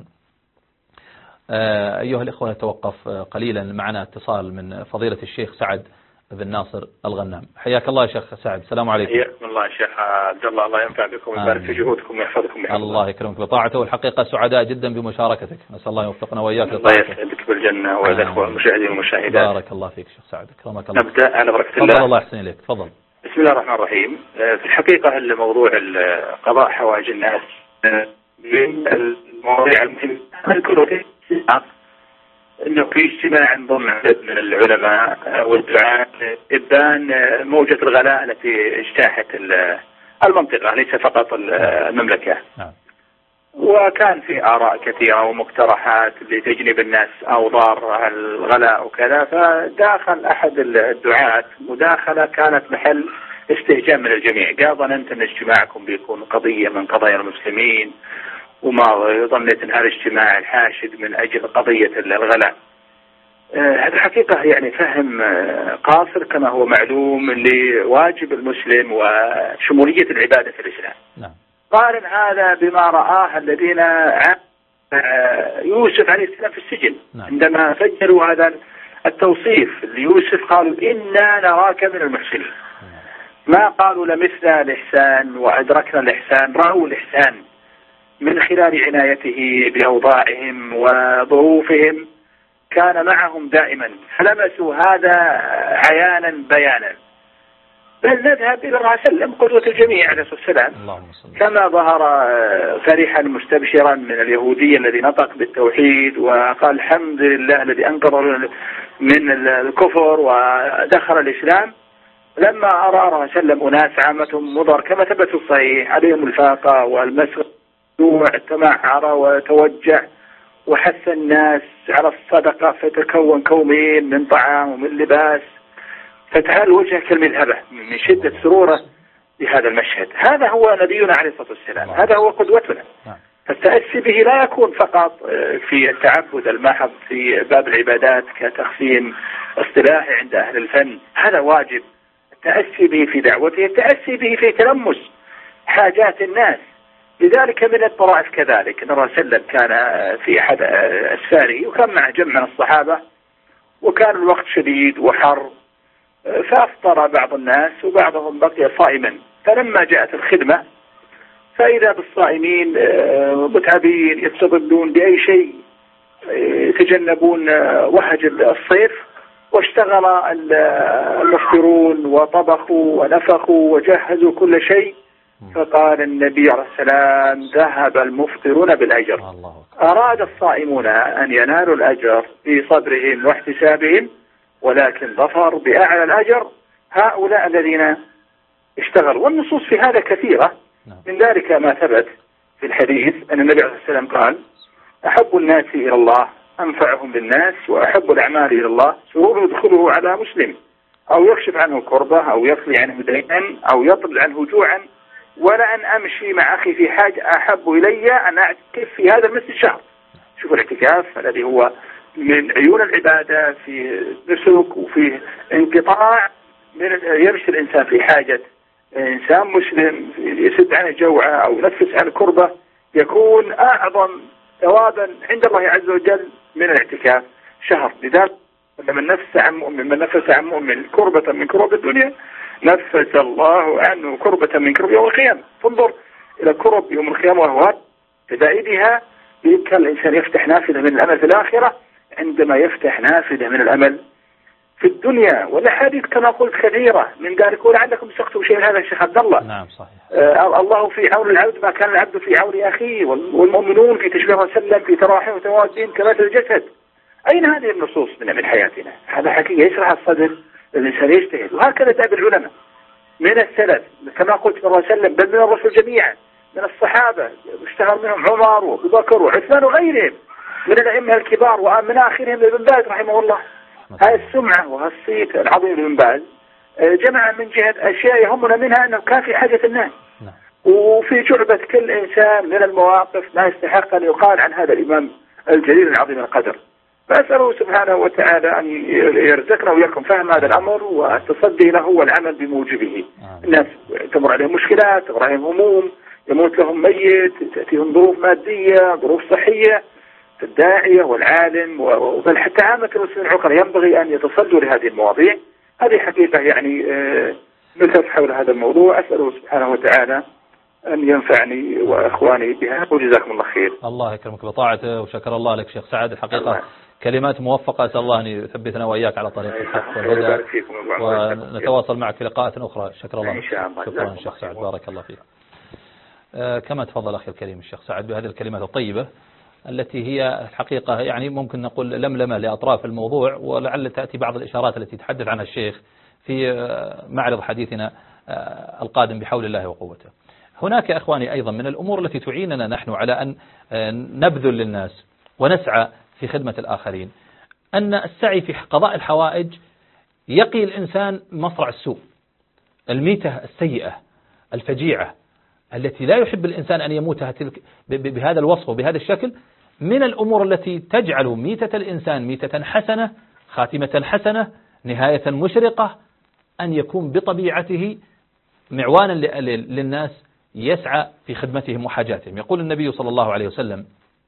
S1: أيها الإخوة نتوقف قليلا، معنا اتصال من فضيلة الشيخ سعد بن ناصر الغنام. حياك الله يا شيخ سعد. السلام عليكم.
S4: حياكم الله يا شيخ عبد الله، الله ينفع بكم ويبارك في جهودكم ويحفظكم.
S1: الله يكرمك بطاعته، والحقيقة سعداء جدا بمشاركتك، نسأل الله يوفقنا وإياك
S4: لطاعته. الله يسعدك بالجنة والأخوة المشاهدين والمشاهدات.
S1: بارك الله فيك شيخ سعد، أكرمك الله.
S4: نبدأ على بركة الله.
S1: تفضل، الله يحسن إليك، تفضل.
S4: بسم الله الرحمن الرحيم. في الحقيقة الموضوع قضاء حوائج الناس من المواضيع المهمة. نذكر انه في اجتماع انضم عدد من العلماء والدعاة ابان موجة الغلاء التي اجتاحت المنطقة، ليس فقط المملكة. وكان في آراء كثيرة ومقترحات لتجنب الناس أوضار الغلاء وكذا، فداخل أحد الدعاة مداخلة كانت محل استهجان من الجميع. قال ظننت أن اجتماعكم بيكون قضية من قضايا المسلمين، وما ظنيت أن هذا الاجتماع الحاشد من أجل قضية الغلاء. هذا حقيقة يعني فهم قاصر كما هو معلوم لواجب المسلم وشمولية العبادة في الإسلام.
S1: نعم.
S4: قارن هذا بما رآه الذين يوسف عليه السلام في السجن.
S1: نعم.
S4: عندما سجلوا هذا التوصيف ليوسف قالوا إنا نراك من المحسنين. ما قالوا لمسنا الإحسان وأدركنا الإحسان، رأوا الإحسان من خلال عنايته بأوضاعهم وظروفهم، كان معهم دائما، فلمسوا هذا عيانا بيانا. بل نذهب إلى الرسول سلم قدوة الجميع عليه الصلاة والسلام، كما ظهر فرحا مستبشرا من اليهودي الذي نطق بالتوحيد وقال الحمد لله الذي أنقذ من الكفر ودخل الإسلام، لما أرى الرسول سلم أناس عامتهم مضر كما ثبت الصحيح عليهم الفاقة والمسر، تمعر وتوجع، وحث الناس على الصدقة فتكون كومين من طعام ومن لباس، فتهال وجهه كالمذهبة من شدة سروره بهذا المشهد. هذا هو نبينا عليه الصلاة والسلام، هذا هو قدوتنا. فالتأسي به لا يكون فقط في التعبد المحض في باب العبادات كتقسيم اصطلاحي عند أهل الفن، هذا واجب. التأسي به في دعوته، التأسي به في تلمس حاجات الناس. لذلك من الطرائف كذلك أن الرسول صلى الله عليه وسلم كان في أحد أسفاره وكان مع جمع من الصحابة، وكان الوقت شديد وحر، فأفطر بعض الناس وبعضهم بقي صائما. فلما جاءت الخدمة فإذا بالصائمين متعبين يستظلون بأي شيء يتجنبون وهج الصيف، واشتغل المفطرون وطبخوا ونفخوا وجهزوا كل شيء. فقال النبي عليه السلام ذهب المفطرون بالأجر. أراد الصائمون أن ينالوا الأجر في صبرهم واحتسابهم، ولكن ظفر بأعلى الأجر هؤلاء الذين اشتغلوا. والنصوص في هذا كثيرة، من ذلك ما ثبت في الحديث أن النبي عليه السلام قال أحب الناس إلى الله أنفعهم للناس، وأحب الأعمال إلى الله سرور يدخله على مسلم، أو يكشف عنه كربة، أو يقضي عنه دينا، أو يطرد عنه جوعا، ولا أن أمشي مع أخي في حاجة أحب إلي أن أعتكف في هذا المسجد شهر. شوفوا الاعتكاف الذي هو من عيون العبادة، في نسك وفي انقطاع من يمشي الإنسان في حاجة إنسان مسلم يسد عنه جوعة أو ينفس عن كربة، يكون أعظم ثوابا عند الله عز وجل من الاعتكاف شهر. لذلك من نفس عن مؤمن كربة من كروب الدنيا نفس الله عنه كربة من كروب يوم القيامة. فانظر إلى كرب يوم القيامة وهو بدائدها، بإمكان الإنسان يفتح نافذة من الأمل في الآخرة عندما يفتح نافذة من الأمل في الدنيا. والأحاديث كما قلت كثيرة من ذلك، ولعلكم سقتوا شيء من هذا الشيخ عبد الله.
S1: نعم صحيح.
S4: الله في عون العبد ما كان العبد في عون أخيه، والمؤمنون في تشبيه وسلم في تراحم وتوادهم كمثل الجسد. أين هذه النصوص من حياتنا؟ هذا حقيقة يشرح الصدر الإنسان يجتهد. وهكذا داب العلماء من السلف كما قلت صلى الله عليه وسلم، بل من الرسل جميعا، من الصحابة اشتهر منهم عمر وأبو بكر وعثمان وغيرهم من الأئمة الكبار، ومن آخرهم ابن باز رحمه الله. هاي السمعة وهالصيت العظيم ابن باز جمع من جهة أشياء يهمنا منها أنه كان في حاجة الناس، وفي جعبة كل إنسان من المواقف ما يستحق أن يقال عن هذا الإمام الجليل العظيم القدر. فأسأله سبحانه وتعالى أن يرزقنا وياكم فهم هذا الأمر والتصدي له والعمل بموجبه. الناس تمر عليهم مشكلات، تمر عليهم هموم، يموت لهم ميت، تأتيهم ظروف مادية، ظروف صحية. الداعية والعالم وبل حتى عامة المسلمين العقلاء ينبغي أن يتصدوا لهذه المواضيع. هذه حقيقة يعني نلتف حول هذا الموضوع. أسأله سبحانه وتعالى أن ينفعني وأخواني بها، وجزاكم الله خير.
S1: الله يكرمك بطاعته، وشكر الله لك شيخ سعد. الحقيقة كلمات موفقة، أسأل الله أن يثبتنا وإياك على طريق الحق والهدى، ونتواصل معك في لقاءات أخرى. شكر الله. شكرا شيخ سعد، بارك الله فيك. كما تفضل أخي الكريم الشيخ سعد بهذه الكلمات الطيبة التي هي الحقيقة يعني ممكن نقول لملمة لأطراف الموضوع، ولعل تأتي بعض الإشارات التي يتحدث عنها الشيخ في معرض حديثنا القادم بحول الله وقوته. هناك أخواني أيضا من الأمور التي تعيننا نحن على أن نبذل للناس ونسعى في خدمة الآخرين، أن السعي في قضاء الحوائج يقي الإنسان مصرع السوء، الميتة السيئة الفجيعة التي لا يحب الإنسان أن يموتها بهذا الوصف وبهذا الشكل. من الأمور التي تجعل ميتة الإنسان ميتة حسنة، خاتمة حسنة، نهاية مشرقة، أن يكون بطبيعته معوانا للناس يسعى في خدمتهم وحاجاتهم. يقول النبي صلى الله عليه وسلم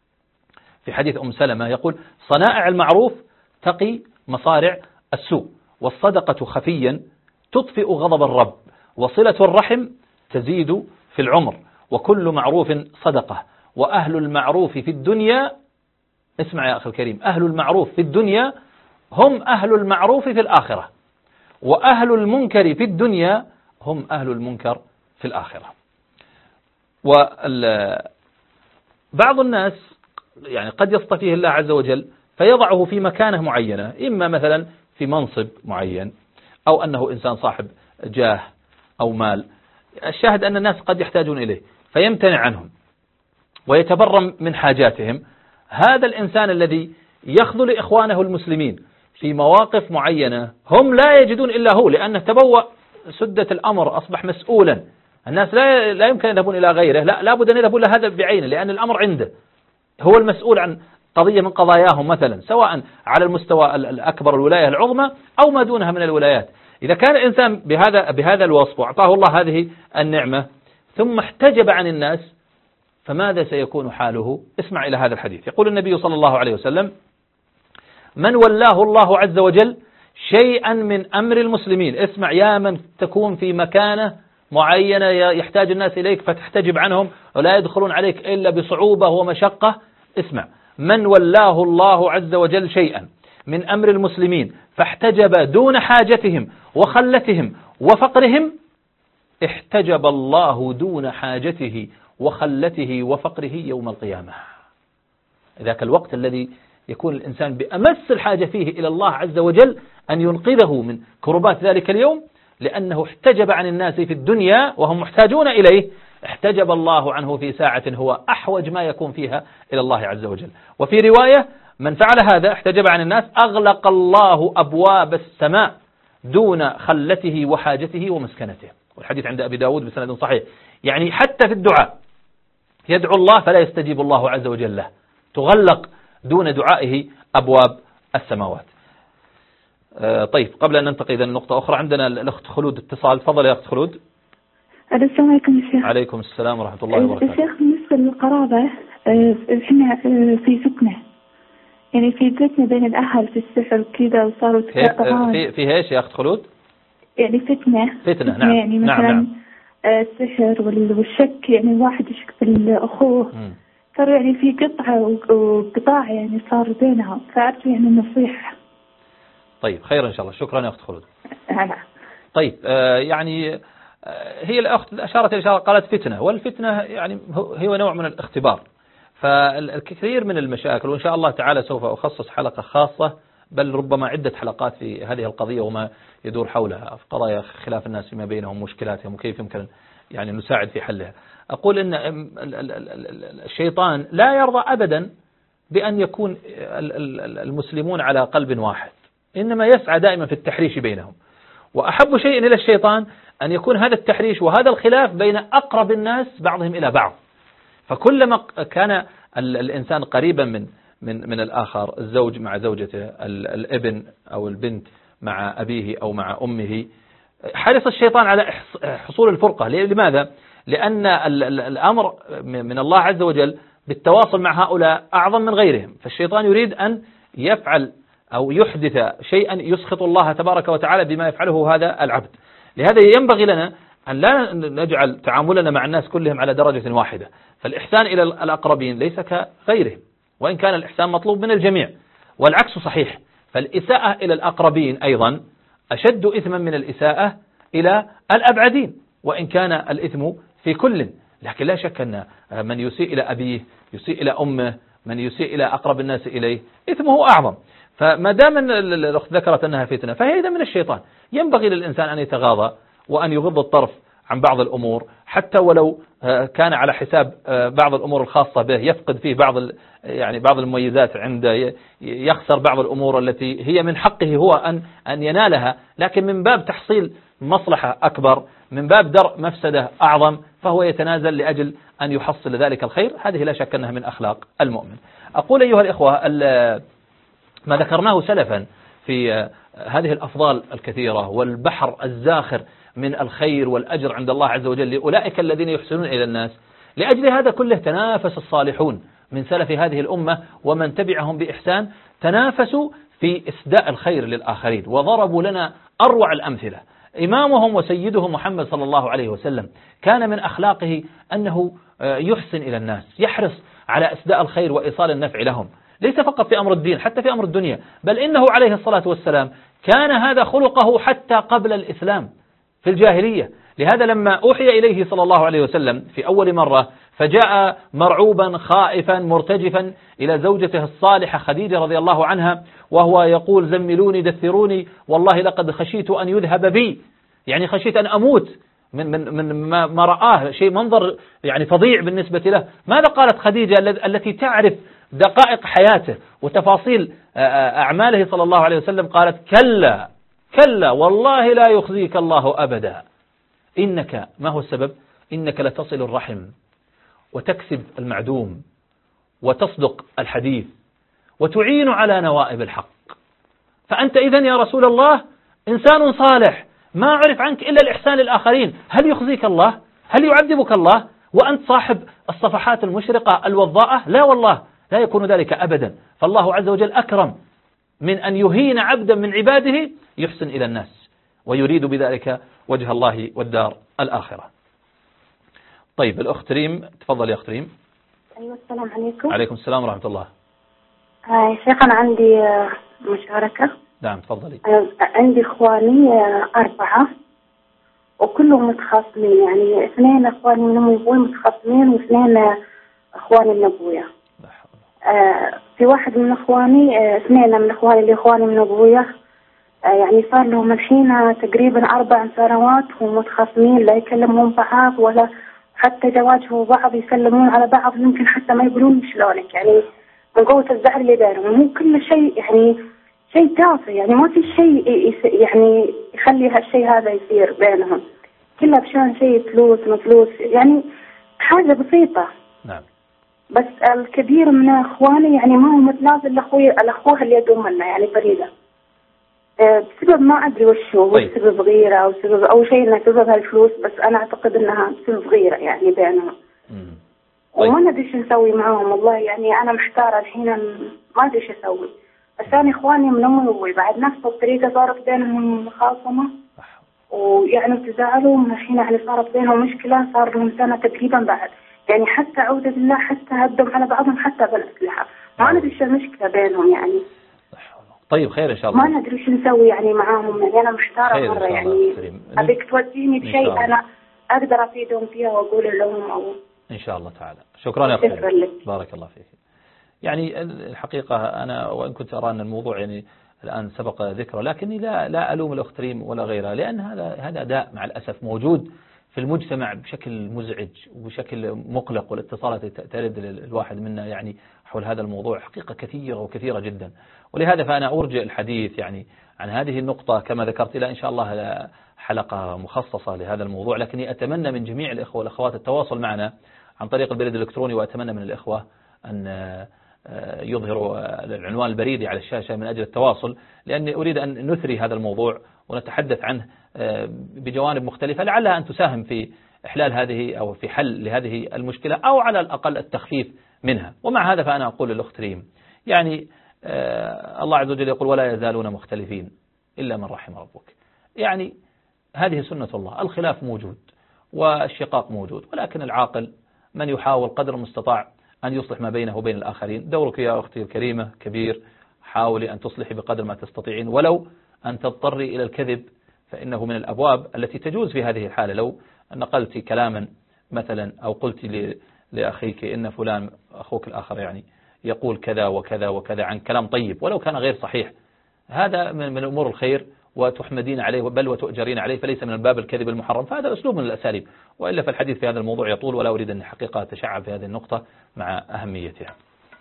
S1: في حديث أم سلمة، يقول: صنائع المعروف تقي مصارع السوء، والصدقة خفيا تطفئ غضب الرب، وصلة الرحم تزيد في العمر، وكل معروف صدقة، وأهل المعروف في الدنيا، اسمع يا أخي الكريم، أهل المعروف في الدنيا هم أهل المعروف في الآخرة، وأهل المنكر في الدنيا هم أهل المنكر في الآخرة. وبعض الناس يعني قد يصطفيه الله عز وجل فيضعه في مكانة معينة، إما مثلا في منصب معين، أو أنه إنسان صاحب جاه أو مال. الشاهد أن الناس قد يحتاجون إليه فيمتنع عنهم ويتبرم من حاجاتهم. هذا الإنسان الذي يخذل إخوانه المسلمين في مواقف معينة هم لا يجدون إلا هو، لأنه تبوأ سدة الأمر، أصبح مسؤولا. الناس لا يمكن أن يذهبون إلى غيره، لا بد أن يذهبون إلى هذا بعينه، لأن الأمر عنده، هو المسؤول عن قضية من قضاياهم مثلا، سواء على المستوى الأكبر الولاية العظمى أو ما دونها من الولايات. إذا كان الإنسان بهذا الوصف وأعطاه الله هذه النعمة ثم احتجب عن الناس، فماذا سيكون حاله؟ اسمع إلى هذا الحديث. يقول النبي صلى الله عليه وسلم: من ولاه الله عز وجل شيئا من أمر المسلمين، اسمع يا من تكون في مكانة معينة يحتاج الناس إليك فتحتجب عنهم ولا يدخلون عليك إلا بصعوبة ومشقة، اسمع: من ولاه الله عز وجل شيئا من أمر المسلمين فاحتجب دون حاجتهم وخلتهم وفقرهم، احتجب الله دون حاجته وخلته وفقره يوم القيامة. ذاك الوقت الذي يكون الإنسان بأمس الحاجة فيه إلى الله عز وجل أن ينقذه من كربات ذلك اليوم، لأنه احتجب عن الناس في الدنيا وهم محتاجون إليه، احتجب الله عنه في ساعة هو أحوج ما يكون فيها إلى الله عز وجل. وفي رواية: من فعل هذا احتجب عن الناس أغلق الله أبواب السماء دون خلته وحاجته ومسكنته. والحديث عند أبي داود بسند صحيح. يعني حتى في الدعاء يدعو الله فلا يستجيب الله عز وجل له، تغلق دون دعائه أبواب السماوات. طيب، قبل أن ننتقل إلى نقطة أخرى، عندنا الأخت خلود اتصال. تفضل يا أخت خلود.
S3: السلام عليكم يا شيخ.
S1: عليكم السلام ورحمة الله وبركاته.
S3: الشيخ، بالنسبة للقرابة
S5: إحنا في فتنة، يعني في فتنة بين الأهل في السحر كذا، وصاروا
S1: في ايش يا أخت خلود؟
S5: يعني فتنة
S1: نعم.
S5: يعني مثلا
S1: نعم.
S5: السحر والشك، يعني الواحد يشك في أخوه، صار يعني في قطعة وقطاع يعني صار بينها، فأرجو يعني النصيحة.
S1: طيب خير إن شاء الله، شكرا يا أخت خلود.
S5: نعم.
S1: طيب يعني هي الأخت أشارت إلى قالت فتنة، والفتنة يعني هو نوع من الاختبار، فالكثير من المشاكل، وإن شاء الله تعالى سوف أخصص حلقة خاصة بل ربما عدة حلقات في هذه القضية وما يدور حولها، في قضايا خلاف الناس فيما بينهم، مشكلاتهم، وكيف يمكن يعني نساعد في حلها. أقول إن الشيطان لا يرضى أبدا بأن يكون المسلمون على قلب واحد، إنما يسعى دائما في التحريش بينهم، وأحب شيء إلى الشيطان أن يكون هذا التحريش وهذا الخلاف بين أقرب الناس بعضهم إلى بعض. فكلما كان الإنسان قريبا من الآخر، الزوج مع زوجته، الابن أو البنت مع أبيه أو مع أمه، حرص الشيطان على حصول الفرقة. لماذا؟ لأن الأمر من الله عز وجل بالتواصل مع هؤلاء أعظم من غيرهم، فالشيطان يريد أن يفعل أو يحدث شيئا يسخط الله تبارك وتعالى بما يفعله هذا العبد. لهذا ينبغي لنا أن لا نجعل تعاملنا مع الناس كلهم على درجة واحدة، فالإحسان إلى الأقربين ليس كغيرهم، وإن كان الإحسان مطلوب من الجميع، والعكس صحيح، فالإساءة إلى الأقربين أيضا أشد إثما من الإساءة إلى الأبعدين، وإن كان الإثم في كل، لكن لا شك أن من يسيء إلى أبيه، يسيء إلى أمه، من يسيء إلى أقرب الناس إليه إثمه أعظم. فما دام الأخت ذكرت أنها فتنة فهي إذا من الشيطان، ينبغي للإنسان أن يتغاضى وأن يغض الطرف عن بعض الأمور، حتى ولو كان على حساب بعض الأمور الخاصة به، يفقد فيه بعض المميزات، عند يخسر بعض الأمور التي هي من حقه هو أن ينالها، لكن من باب تحصيل مصلحة أكبر، من باب درء مفسدة أعظم، فهو يتنازل لأجل أن يحصل ذلك الخير. هذه لا شك أنها من أخلاق المؤمن. أقول أيها الإخوة، ما ذكرناه سلفا في هذه الأفضال الكثيرة والبحر الزاخر من الخير والأجر عند الله عز وجل لأولئك الذين يحسنون إلى الناس، لأجل هذا كله تنافس الصالحون من سلف هذه الأمة ومن تبعهم بإحسان، تنافسوا في إسداء الخير للآخرين، وضربوا لنا أروع الأمثلة. إمامهم وسيدهم محمد صلى الله عليه وسلم كان من أخلاقه أنه يحسن إلى الناس، يحرص على إسداء الخير وإيصال النفع لهم، ليس فقط في أمر الدين، حتى في أمر الدنيا، بل إنه عليه الصلاة والسلام كان هذا خلقه حتى قبل الإسلام في الجاهلية. لهذا لما أوحي إليه صلى الله عليه وسلم في أول مرة، فجاء مرعوبا خائفا مرتجفا إلى زوجته الصالحة خديجة رضي الله عنها، وهو يقول: زملوني دثروني، والله لقد خشيت أن يذهب بي، يعني خشيت أن أموت من ما رآه، شيء منظر يعني فظيع بالنسبة له. ماذا قالت خديجة التي تعرف دقائق حياته وتفاصيل أعماله صلى الله عليه وسلم؟ قالت: كلا كلا والله لا يخزيك الله أبدا، إنك، ما هو السبب؟ إنك لتصل الرحم وتكسب المعدوم وتصدق الحديث وتعين على نوائب الحق، فأنت إذن يا رسول الله إنسان صالح ما عرف عنك إلا الإحسان للآخرين، هل يخزيك الله؟ هل يعذبك الله وأنت صاحب الصفحات المشرقة الوضاءة؟ لا والله، لا يكون ذلك أبدا. فالله عز وجل أكرم من أن يهين عبدا من عباده يحسن إلى الناس ويريد بذلك وجه الله والدار الآخرة. طيب الأخت ريم، تفضل يا أخت ريم.
S3: أيوة، السلام عليكم.
S1: عليكم السلام ورحمة الله.
S3: يا شيخ أنا عندي مشاركة.
S1: نعم تفضلي.
S3: عندي إخواني 4 وكلهم متخاصمين، يعني 2 إخواني من أمي وأبوي متخاصمين، و2 إخواني من أبويا. في واحد من إخواني 2 من إخواني اللي إخواني من أبويا يعني صار لهم الحين تقريبا 4 سنوات هم متخاصمين، لا يكلمون بعض ولا حتى يواجهوا بعض، يسلمون على بعض، يمكن حتى ما يقولون شلونك، يعني من قوة الزعل اللي بينهم. مو كل شيء يعني شيء تافه، يعني ما في شيء يعني يخلي هالشيء هذا يصير بينهم، كلها بشان شيء فلوس ما فلوس، يعني حاجة بسيطة.
S1: نعم.
S3: بس الكثير من اخواني يعني ما هو متنازل لاخوها اللي يدوم لنا، يعني فريدة، بسبب ما ادري وش هو، بسبب غيره او سبب او شيء، انها سبب هالفلوس، بس انا اعتقد انها بسبب غيره يعني بينهم.
S5: وما ندري ايش نسوي معاهم والله. يعني انا محتارة الحين، ما ادري ايش اسوي. بس انا اخواني من امي وابوي بعد نفس الطريقة، صارت بينهم مخاصمة ويعني تزاعلوا من الحين. يعني صارت بينهم مشكلة، صار لهم سنة تقريبا بعد. يعني حتى عودة بالله، حتى هدم على بعضهم حتى بالأسلحة. ما ندري ايش المشكلة بينهم يعني.
S1: طيب خير إن شاء الله.
S5: ما ندري ايش نسوي يعني معاهم. يعني أنا محتارة مرة. يعني أبيك توديني بشيء أنا أقدر أفيدهم فيها وأقول لهم أو
S1: إن شاء الله تعالى. شكرا يا أخي، بارك الله فيك. يعني الحقيقة أنا وإن كنت أرى أن الموضوع يعني الآن سبق ذكره، لكني لا ألوم الأخت ريم ولا غيرها، لأن هذا داء مع الأسف موجود في المجتمع بشكل مزعج وبشكل مقلق، والاتصالات ترد الواحد منا يعني حول هذا الموضوع حقيقة كثيرة وكثيرة جدا. ولهذا فأنا أرجئ الحديث يعني عن هذه النقطة كما ذكرت إلى إن شاء الله حلقة مخصصة لهذا الموضوع. لكني أتمنى من جميع الإخوة والأخوات التواصل معنا عن طريق البريد الإلكتروني، وأتمنى من الإخوة أن يظهروا العنوان البريدي على الشاشة من أجل التواصل، لأني أريد أن نثري هذا الموضوع ونتحدث عنه بجوانب مختلفة لعلها أن تساهم في إحلال هذه أو في حل لهذه المشكلة، أو على الأقل التخفيف منها. ومع هذا فأنا أقول للأخت ريم يعني الله عز وجل يقول ولا يزالون مختلفين إلا من رحم ربك. يعني هذه سنة الله، الخلاف موجود والشقاق موجود، ولكن العاقل من يحاول قدر المستطاع أن يصلح ما بينه وبين الآخرين. دورك يا أختي الكريمة كبير، حاولي أن تصلحي بقدر ما تستطيعين، ولو أن تضطري إلى الكذب فإنه من الأبواب التي تجوز في هذه الحالة. لو نقلت كلاما مثلا أو قلت لأخيك إن فلان أخوك الآخر يعني يقول كذا وكذا وكذا عن كلام طيب ولو كان غير صحيح، هذا من أمور الخير وتحمدين عليه بل وتؤجرين عليه، فليس من الباب الكذب المحرم، فهذا أسلوب من الأساليب. وإلا فالحديث في هذا الموضوع يطول، ولا أريد أن حقيقة تشعب في هذه النقطة مع أهميتها.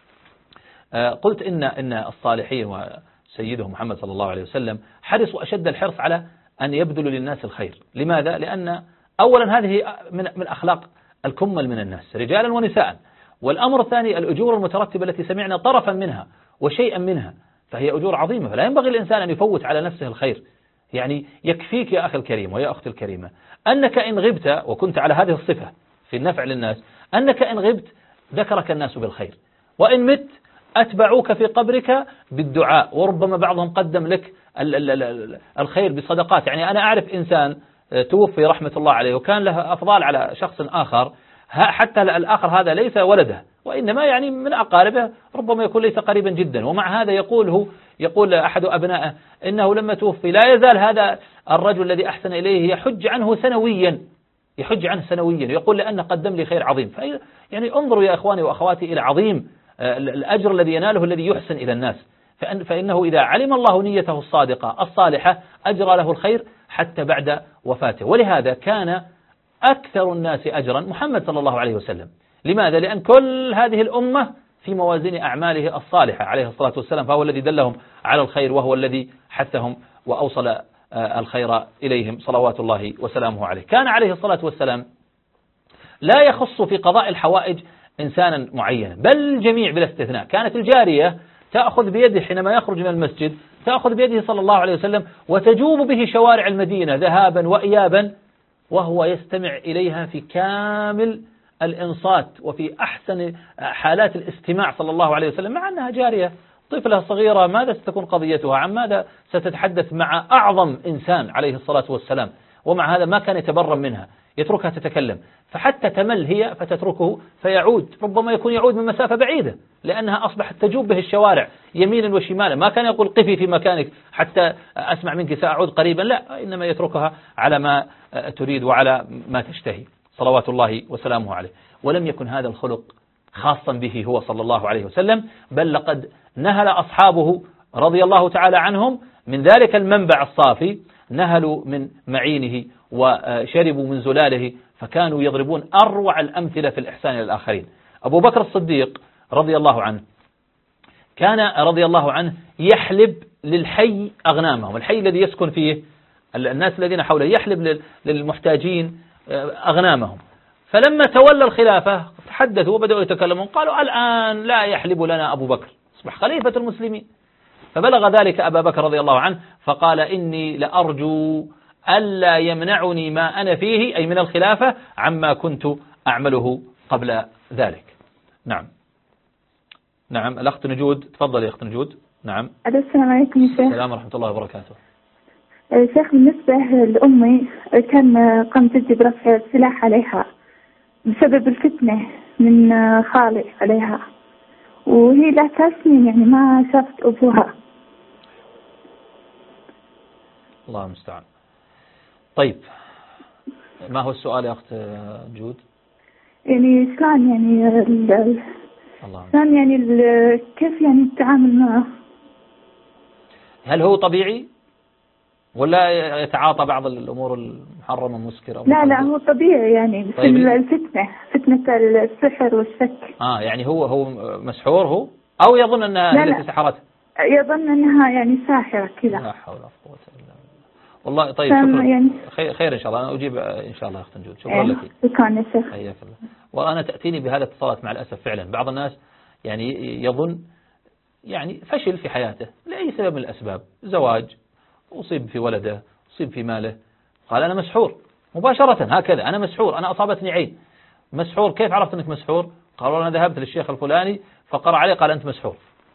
S1: قلت إن الصالحين وسيدهم محمد صلى الله عليه وسلم حرصوا أشد الحرص على أن يبذلوا للناس الخير. لماذا؟ لأن أولا هذه من أخلاق الكمل من الناس رجالا ونساء، والأمر الثاني الأجور المترتبة التي سمعنا طرفا منها وشيئا منها، فهي أجور عظيمة، فلا ينبغي الإنسان أن يفوت على نفسه الخير. يعني يكفيك يا أخي الكريم ويا أختي الكريمة أنك إن غبت وكنت على هذه الصفة في النفع للناس، أنك إن غبت ذكرك الناس بالخير، وإن مت أتبعوك في قبرك بالدعاء، وربما بعضهم قدم لك الخير بصدقات. يعني أنا أعرف إنسان توفي رحمة الله عليه وكان له أفضال على شخص آخر، حتى الآخر هذا ليس ولده وإنما يعني من أقاربه، ربما يكون ليس قريبا جدا، ومع هذا يقول أحد أبنائه إنه لما توفي لا يزال هذا الرجل الذي أحسن إليه يحج عنه سنويا، يقول لأنه قدم لي خير عظيم. يعني انظروا يا إخواني وأخواتي إلى عظيم الأجر الذي يناله الذي يحسن إلى الناس، فإنه إذا علم الله نيته الصادقة الصالحة أجرى له الخير حتى بعد وفاته. ولهذا كان أكثر الناس أجرا محمد صلى الله عليه وسلم. لماذا؟ لأن كل هذه الأمة في موازين أعماله الصالحة عليه الصلاة والسلام، فهو الذي دلهم على الخير وهو الذي حثهم وأوصل الخير إليهم صلوات الله وسلامه عليه. كان عليه الصلاة والسلام لا يخص في قضاء الحوائج إنسانا معينا، بل الجميع بلا استثناء. كانت الجارية تأخذ بيده حينما يخرج من المسجد، تأخذ بيده صلى الله عليه وسلم وتجوب به شوارع المدينة ذهابا وإيابا، وهو يستمع إليها في كامل الإنصات وفي أحسن حالات الاستماع صلى الله عليه وسلم، مع أنها جارية طفلة صغيرة، ماذا ستكون قضيتها؟ عن ماذا ستتحدث مع أعظم إنسان عليه الصلاة والسلام؟ ومع هذا ما كان يتبرم منها، يتركها تتكلم، فحتى تمل هي فتتركه فيعود، ربما يكون يعود من مسافة بعيدة لأنها أصبحت تجوب به الشوارع يمينا وشمالا. ما كان يقول قفي في مكانك حتى أسمع منك سأعود قريبا، لا، إنما يتركها على ما تريد وعلى ما تشتهي صلوات الله وسلامه عليه. ولم يكن هذا الخلق خاصا به هو صلى الله عليه وسلم، بل لقد نهل أصحابه رضي الله تعالى عنهم من ذلك المنبع الصافي، نهلوا من معينه وشربوا من زلاله، فكانوا يضربون أروع الأمثلة في الإحسان إلى الآخرين. أبو بكر الصديق رضي الله عنه كان رضي الله عنه يحلب للحي أغنامهم، الحي الذي يسكن فيه الناس الذين حوله، يحلب للمحتاجين أغنامهم. فلما تولى الخلافة تحدثوا وبدأوا يتكلمون، قالوا الآن لا يحلب لنا أبو بكر، أصبح خليفة المسلمين. فبلغ ذلك أبا بكر رضي الله عنه فقال إني لأرجو ألا يمنعني ما أنا فيه، أي من الخلافة، عما كنت أعمله قبل ذلك. نعم. نعم. الأخت نجود، تفضل يا أخت نجود. نعم.
S6: السلام عليكم يا شيخ.
S1: السلام ورحمة الله وبركاته.
S6: شيخ، بالنسبة لأمي قامت تجي برفع السلاح عليها بسبب الفتنة من خالي عليها، وهي لها 3 سنين يعني ما شافت أبوها.
S1: الله المستعان. طيب، ما هو السؤال يا أخت جود؟
S6: يعني شلون يعني شلون يعني كيف يعني التعامل معه؟
S1: هل هو طبيعي ولا يتعاطى بعض الأمور المحرمة المسكرة؟
S6: لا هو طبيعي يعني، بس
S1: طيب.
S6: فتنة السحر والشك.
S1: يعني هو مسحور هو، أو يظن أنها هي التي سحرته؟
S6: يظن أنها يعني ساحرة كذا.
S1: لا حول ولا قوة إلا بالله. والله طيب، شكرا
S6: يعني
S1: خير إن شاء الله. أنا أجيب إن شاء الله يا أخت نجود. شكرا لك.
S6: شكرا يا شيخ.
S1: حياك الله. وأنا تأتيني بهذا الاتصالات مع الأسف فعلا. بعض الناس يعني يظن يعني فشل في حياته لأي سبب من الأسباب، زواج، أصيب في ولده، أصيب في ماله، قال أنا مسحور مباشرة هكذا، أنا مسحور، أنا أصابتني عين. مسحور؟ كيف عرفت أنك مسحور؟ قالوا أنا ذهبت للشيخ الفلاني فقرأ عليه قال أنت مسحور.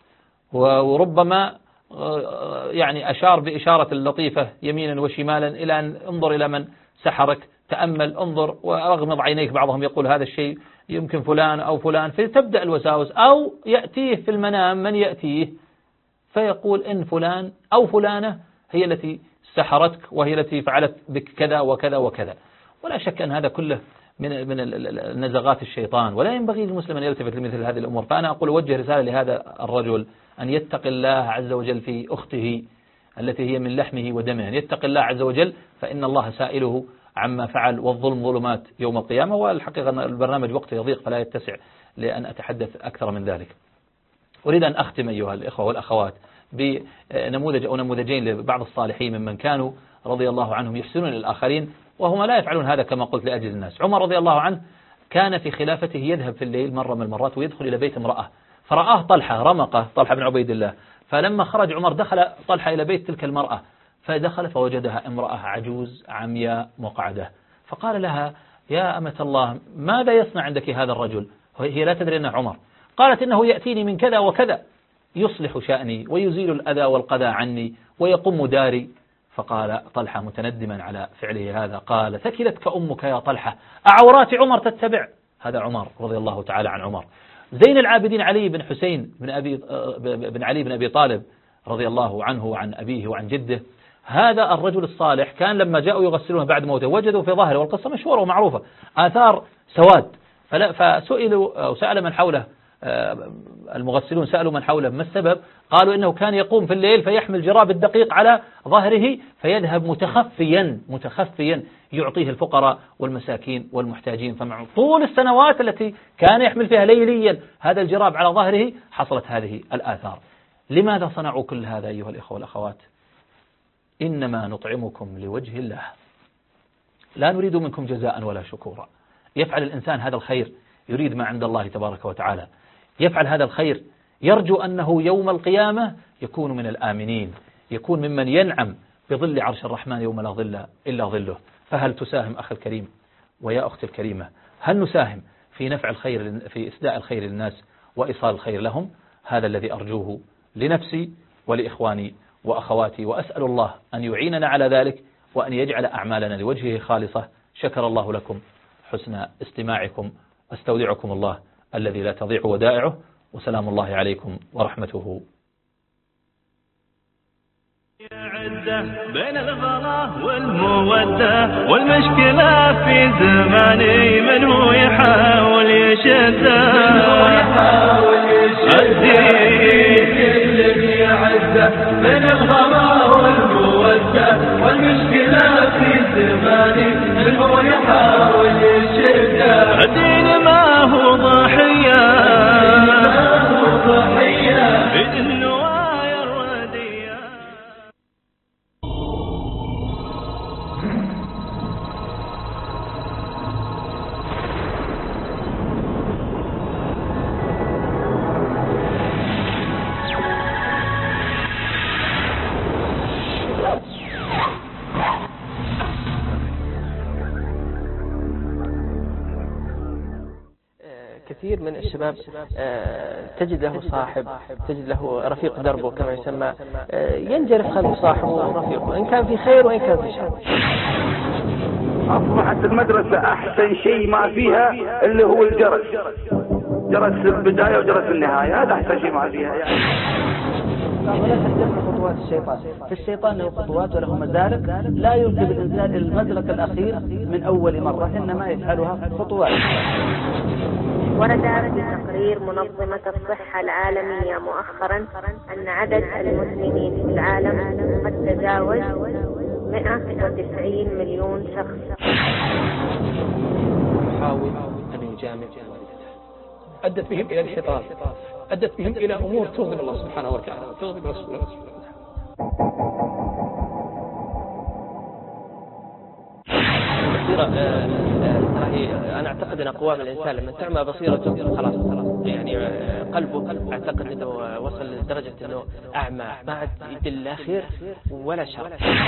S1: وربما يعني أشار بإشارة لطيفة يمينا وشمالا إلى أن انظر إلى من سحرك، تأمل، انظر وأغمض عينيك. بعضهم يقول هذا الشيء يمكن فلان أو فلان، فتبدأ الوساوس. أو يأتيه في المنام من يأتيه فيقول إن فلان أو فلانة هي التي سحرتك وهي التي فعلت بك كذا وكذا وكذا. ولا شك أن هذا كله من نزغات الشيطان، ولا ينبغي للمسلم أن يلتفت لمثل هذه الأمور. فأنا أقول أوجه رسالة لهذا الرجل أن يتقي الله عز وجل في أخته التي هي من لحمه ودمه، أن يتقي الله عز وجل، فإن الله سائله عما فعل، والظلم ظلمات يوم القيامة. والحقيقة أن البرنامج وقته يضيق فلا يتسع لأن أتحدث أكثر من ذلك. أريد أن أختم أيها الإخوة والأخوات بنموذج أو نموذجين لبعض الصالحين ممن كانوا رضي الله عنهم يحسنون للآخرين وهم لا يفعلون هذا كما قلت لأجل الناس. عمر رضي الله عنه كان في خلافته يذهب في الليل مرة من المرات ويدخل إلى بيت امرأة، فرآه طلحة، رمقه طلحة بن عبيد الله. فلما خرج عمر دخل طلحة إلى بيت تلك المرأة، فدخل فوجدها امرأة عجوز عمياء مقعدة، فقال لها يا أمة الله ماذا يصنع عندك هذا الرجل؟ هي لا تدري أنه عمر. قالت إنه يأتيني من كذا وكذا، يصلح شأني ويزيل الأذى والقذى عني ويقم داري. فقال طلحة متندما على فعله هذا، قال ثكلتك أمك يا طلحة، أعورات عمر تتبع؟ هذا عمر رضي الله تعالى عن عمر. زين العابدين علي بن حسين بن علي بن أبي طالب رضي الله عنه وعن أبيه وعن جده، هذا الرجل الصالح كان لما جاءوا يغسلونه بعد موته وجدوا في ظهره، والقصة مشهورة ومعروفة، آثار سواد. فسئلوا أو سأل من حوله، المغسلون سألوا من حوله ما السبب؟ قالوا إنه كان يقوم في الليل فيحمل جراب الدقيق على ظهره فيذهب متخفيا يعطيه الفقراء والمساكين والمحتاجين. فمع طول السنوات التي كان يحمل فيها ليليا هذا الجراب على ظهره حصلت هذه الآثار. لماذا صنعوا كل هذا أيها الإخوة والأخوات؟ إنما نطعمكم لوجه الله، لا نريد منكم جزاء ولا شكورا. يفعل الإنسان هذا الخير يريد ما عند الله تبارك وتعالى، يفعل هذا الخير يرجو أنه يوم القيامة يكون من الآمنين، يكون ممن ينعم بظل عرش الرحمن يوم لا ظل إلا ظله. فهل تساهم أخي الكريم ويا أختي الكريمة؟ هل نساهم في نفع الخير، في إسداء الخير للناس وإيصال الخير لهم؟ هذا الذي أرجوه لنفسي ولإخواني وأخواتي، وأسأل الله أن يعيننا على ذلك وأن يجعل أعمالنا لوجهه خالصة. شكر الله لكم حسن استماعكم، أستودعكم الله الذي لا تضيع ودائعه، وسلام الله عليكم ورحمته.
S7: بين الغلا والمودة والمشكلة في زماني من هو يحاول يشده، الدين يا عزة بين الغلا والمودة والمشكلة في زماني من هو يحاول يشده، الدين ما هو ضحية بالنوايا الردية.
S8: كثير من الشباب تجد له صاحب، تجد له رفيق دربه كما يسمى، ينجرف خلف صاحبه ورفيقه إن كان في خير وإن كان في شر.
S9: أصبحت المدرسة أحسن شيء ما فيها اللي هو الجرس، جرس البداية وجرس النهاية، هذا أحسن شيء ما فيها يعني.
S10: ولا تهتم بخطوات الشيطان، فالشيطان له خطوات وله مزالق، لا يركب الإنسان المزلق الأخير من أول مرة، إنما يفعلها خطوات.
S11: ورد في تقرير منظمة الصحة العالمية مؤخرا أن عدد المدمنين في العالم قد تجاوز 190 مليون شخص.
S12: يحاول أن يجامع والدته، أدت بهم إلى الانحطاط، أدت بهم إلى أمور تغضب الله سبحانه وتعالى وتغضب رسوله.
S8: بصيرة أنا أعتقد أن أقوام الإنسان لما تعمى بصيرته خلاص يعني قلبه أعتقد أنه وصل لدرجة أنه أعمى ما عاد يدل لا خير ولا شر.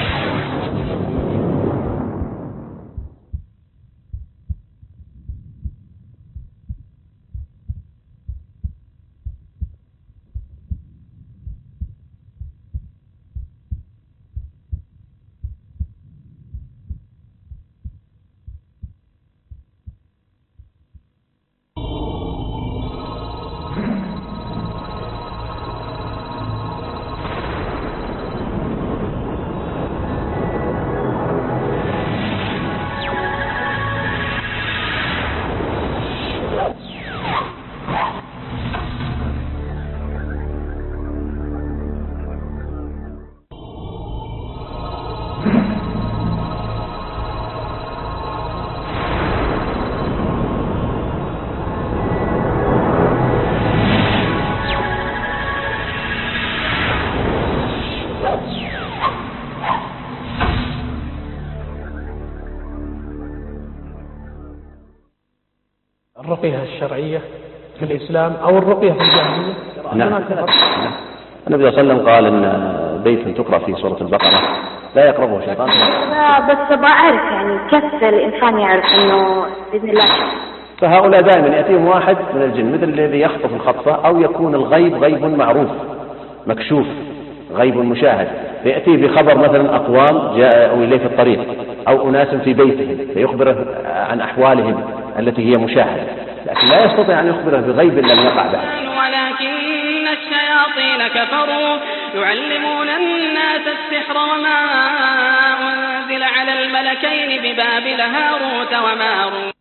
S12: الرقية الشرعية في الإسلام أو الرقية في الجاهلية؟
S13: نعم. النبي صلى الله عليه وسلم قال إن بيت تقرأ في سورة البقرة لا يقربه شيطان.
S11: بس بعرف يعني كيف الإنسان يعرف إنه بإذن الله.
S13: فهؤلاء دائما يأتيهم واحد من الجن مثل الذي يخطف الخطفة، أو يكون الغيب غيب معروف مكشوف غيب مشاهد، فيأتيه بخبر مثلا أقوام جاءوا إليه في الطريق أو أناس في بيتهم فيخبره عن أحوالهم التي هي مشاهدة، لكن لا يستطيع أن يخبره بغيب لم يقع بعد.
S14: ولكن الشياطين كفروا يعلمون الناس السحر وما أنزل على الملكين ببابل هاروت وماروت.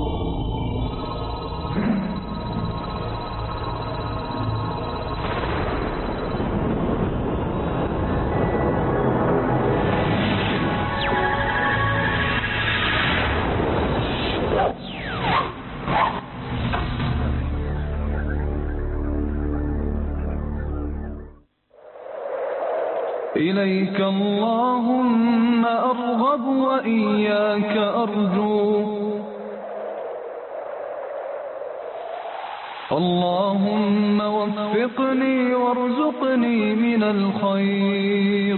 S7: إليك اللهم أرغب وإياك أرجو، اللهم وفقني وارزقني من الخير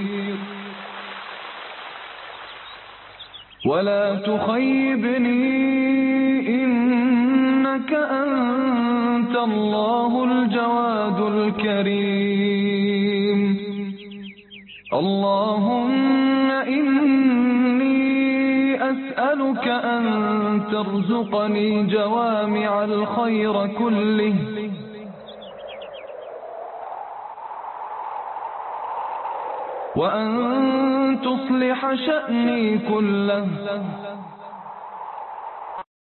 S7: ولا تخيبني إنك أنت الله الجواد الكريم. اللهم إني أسألك أن ترزقني جوامع الخير كله وأن تصلح شأني كله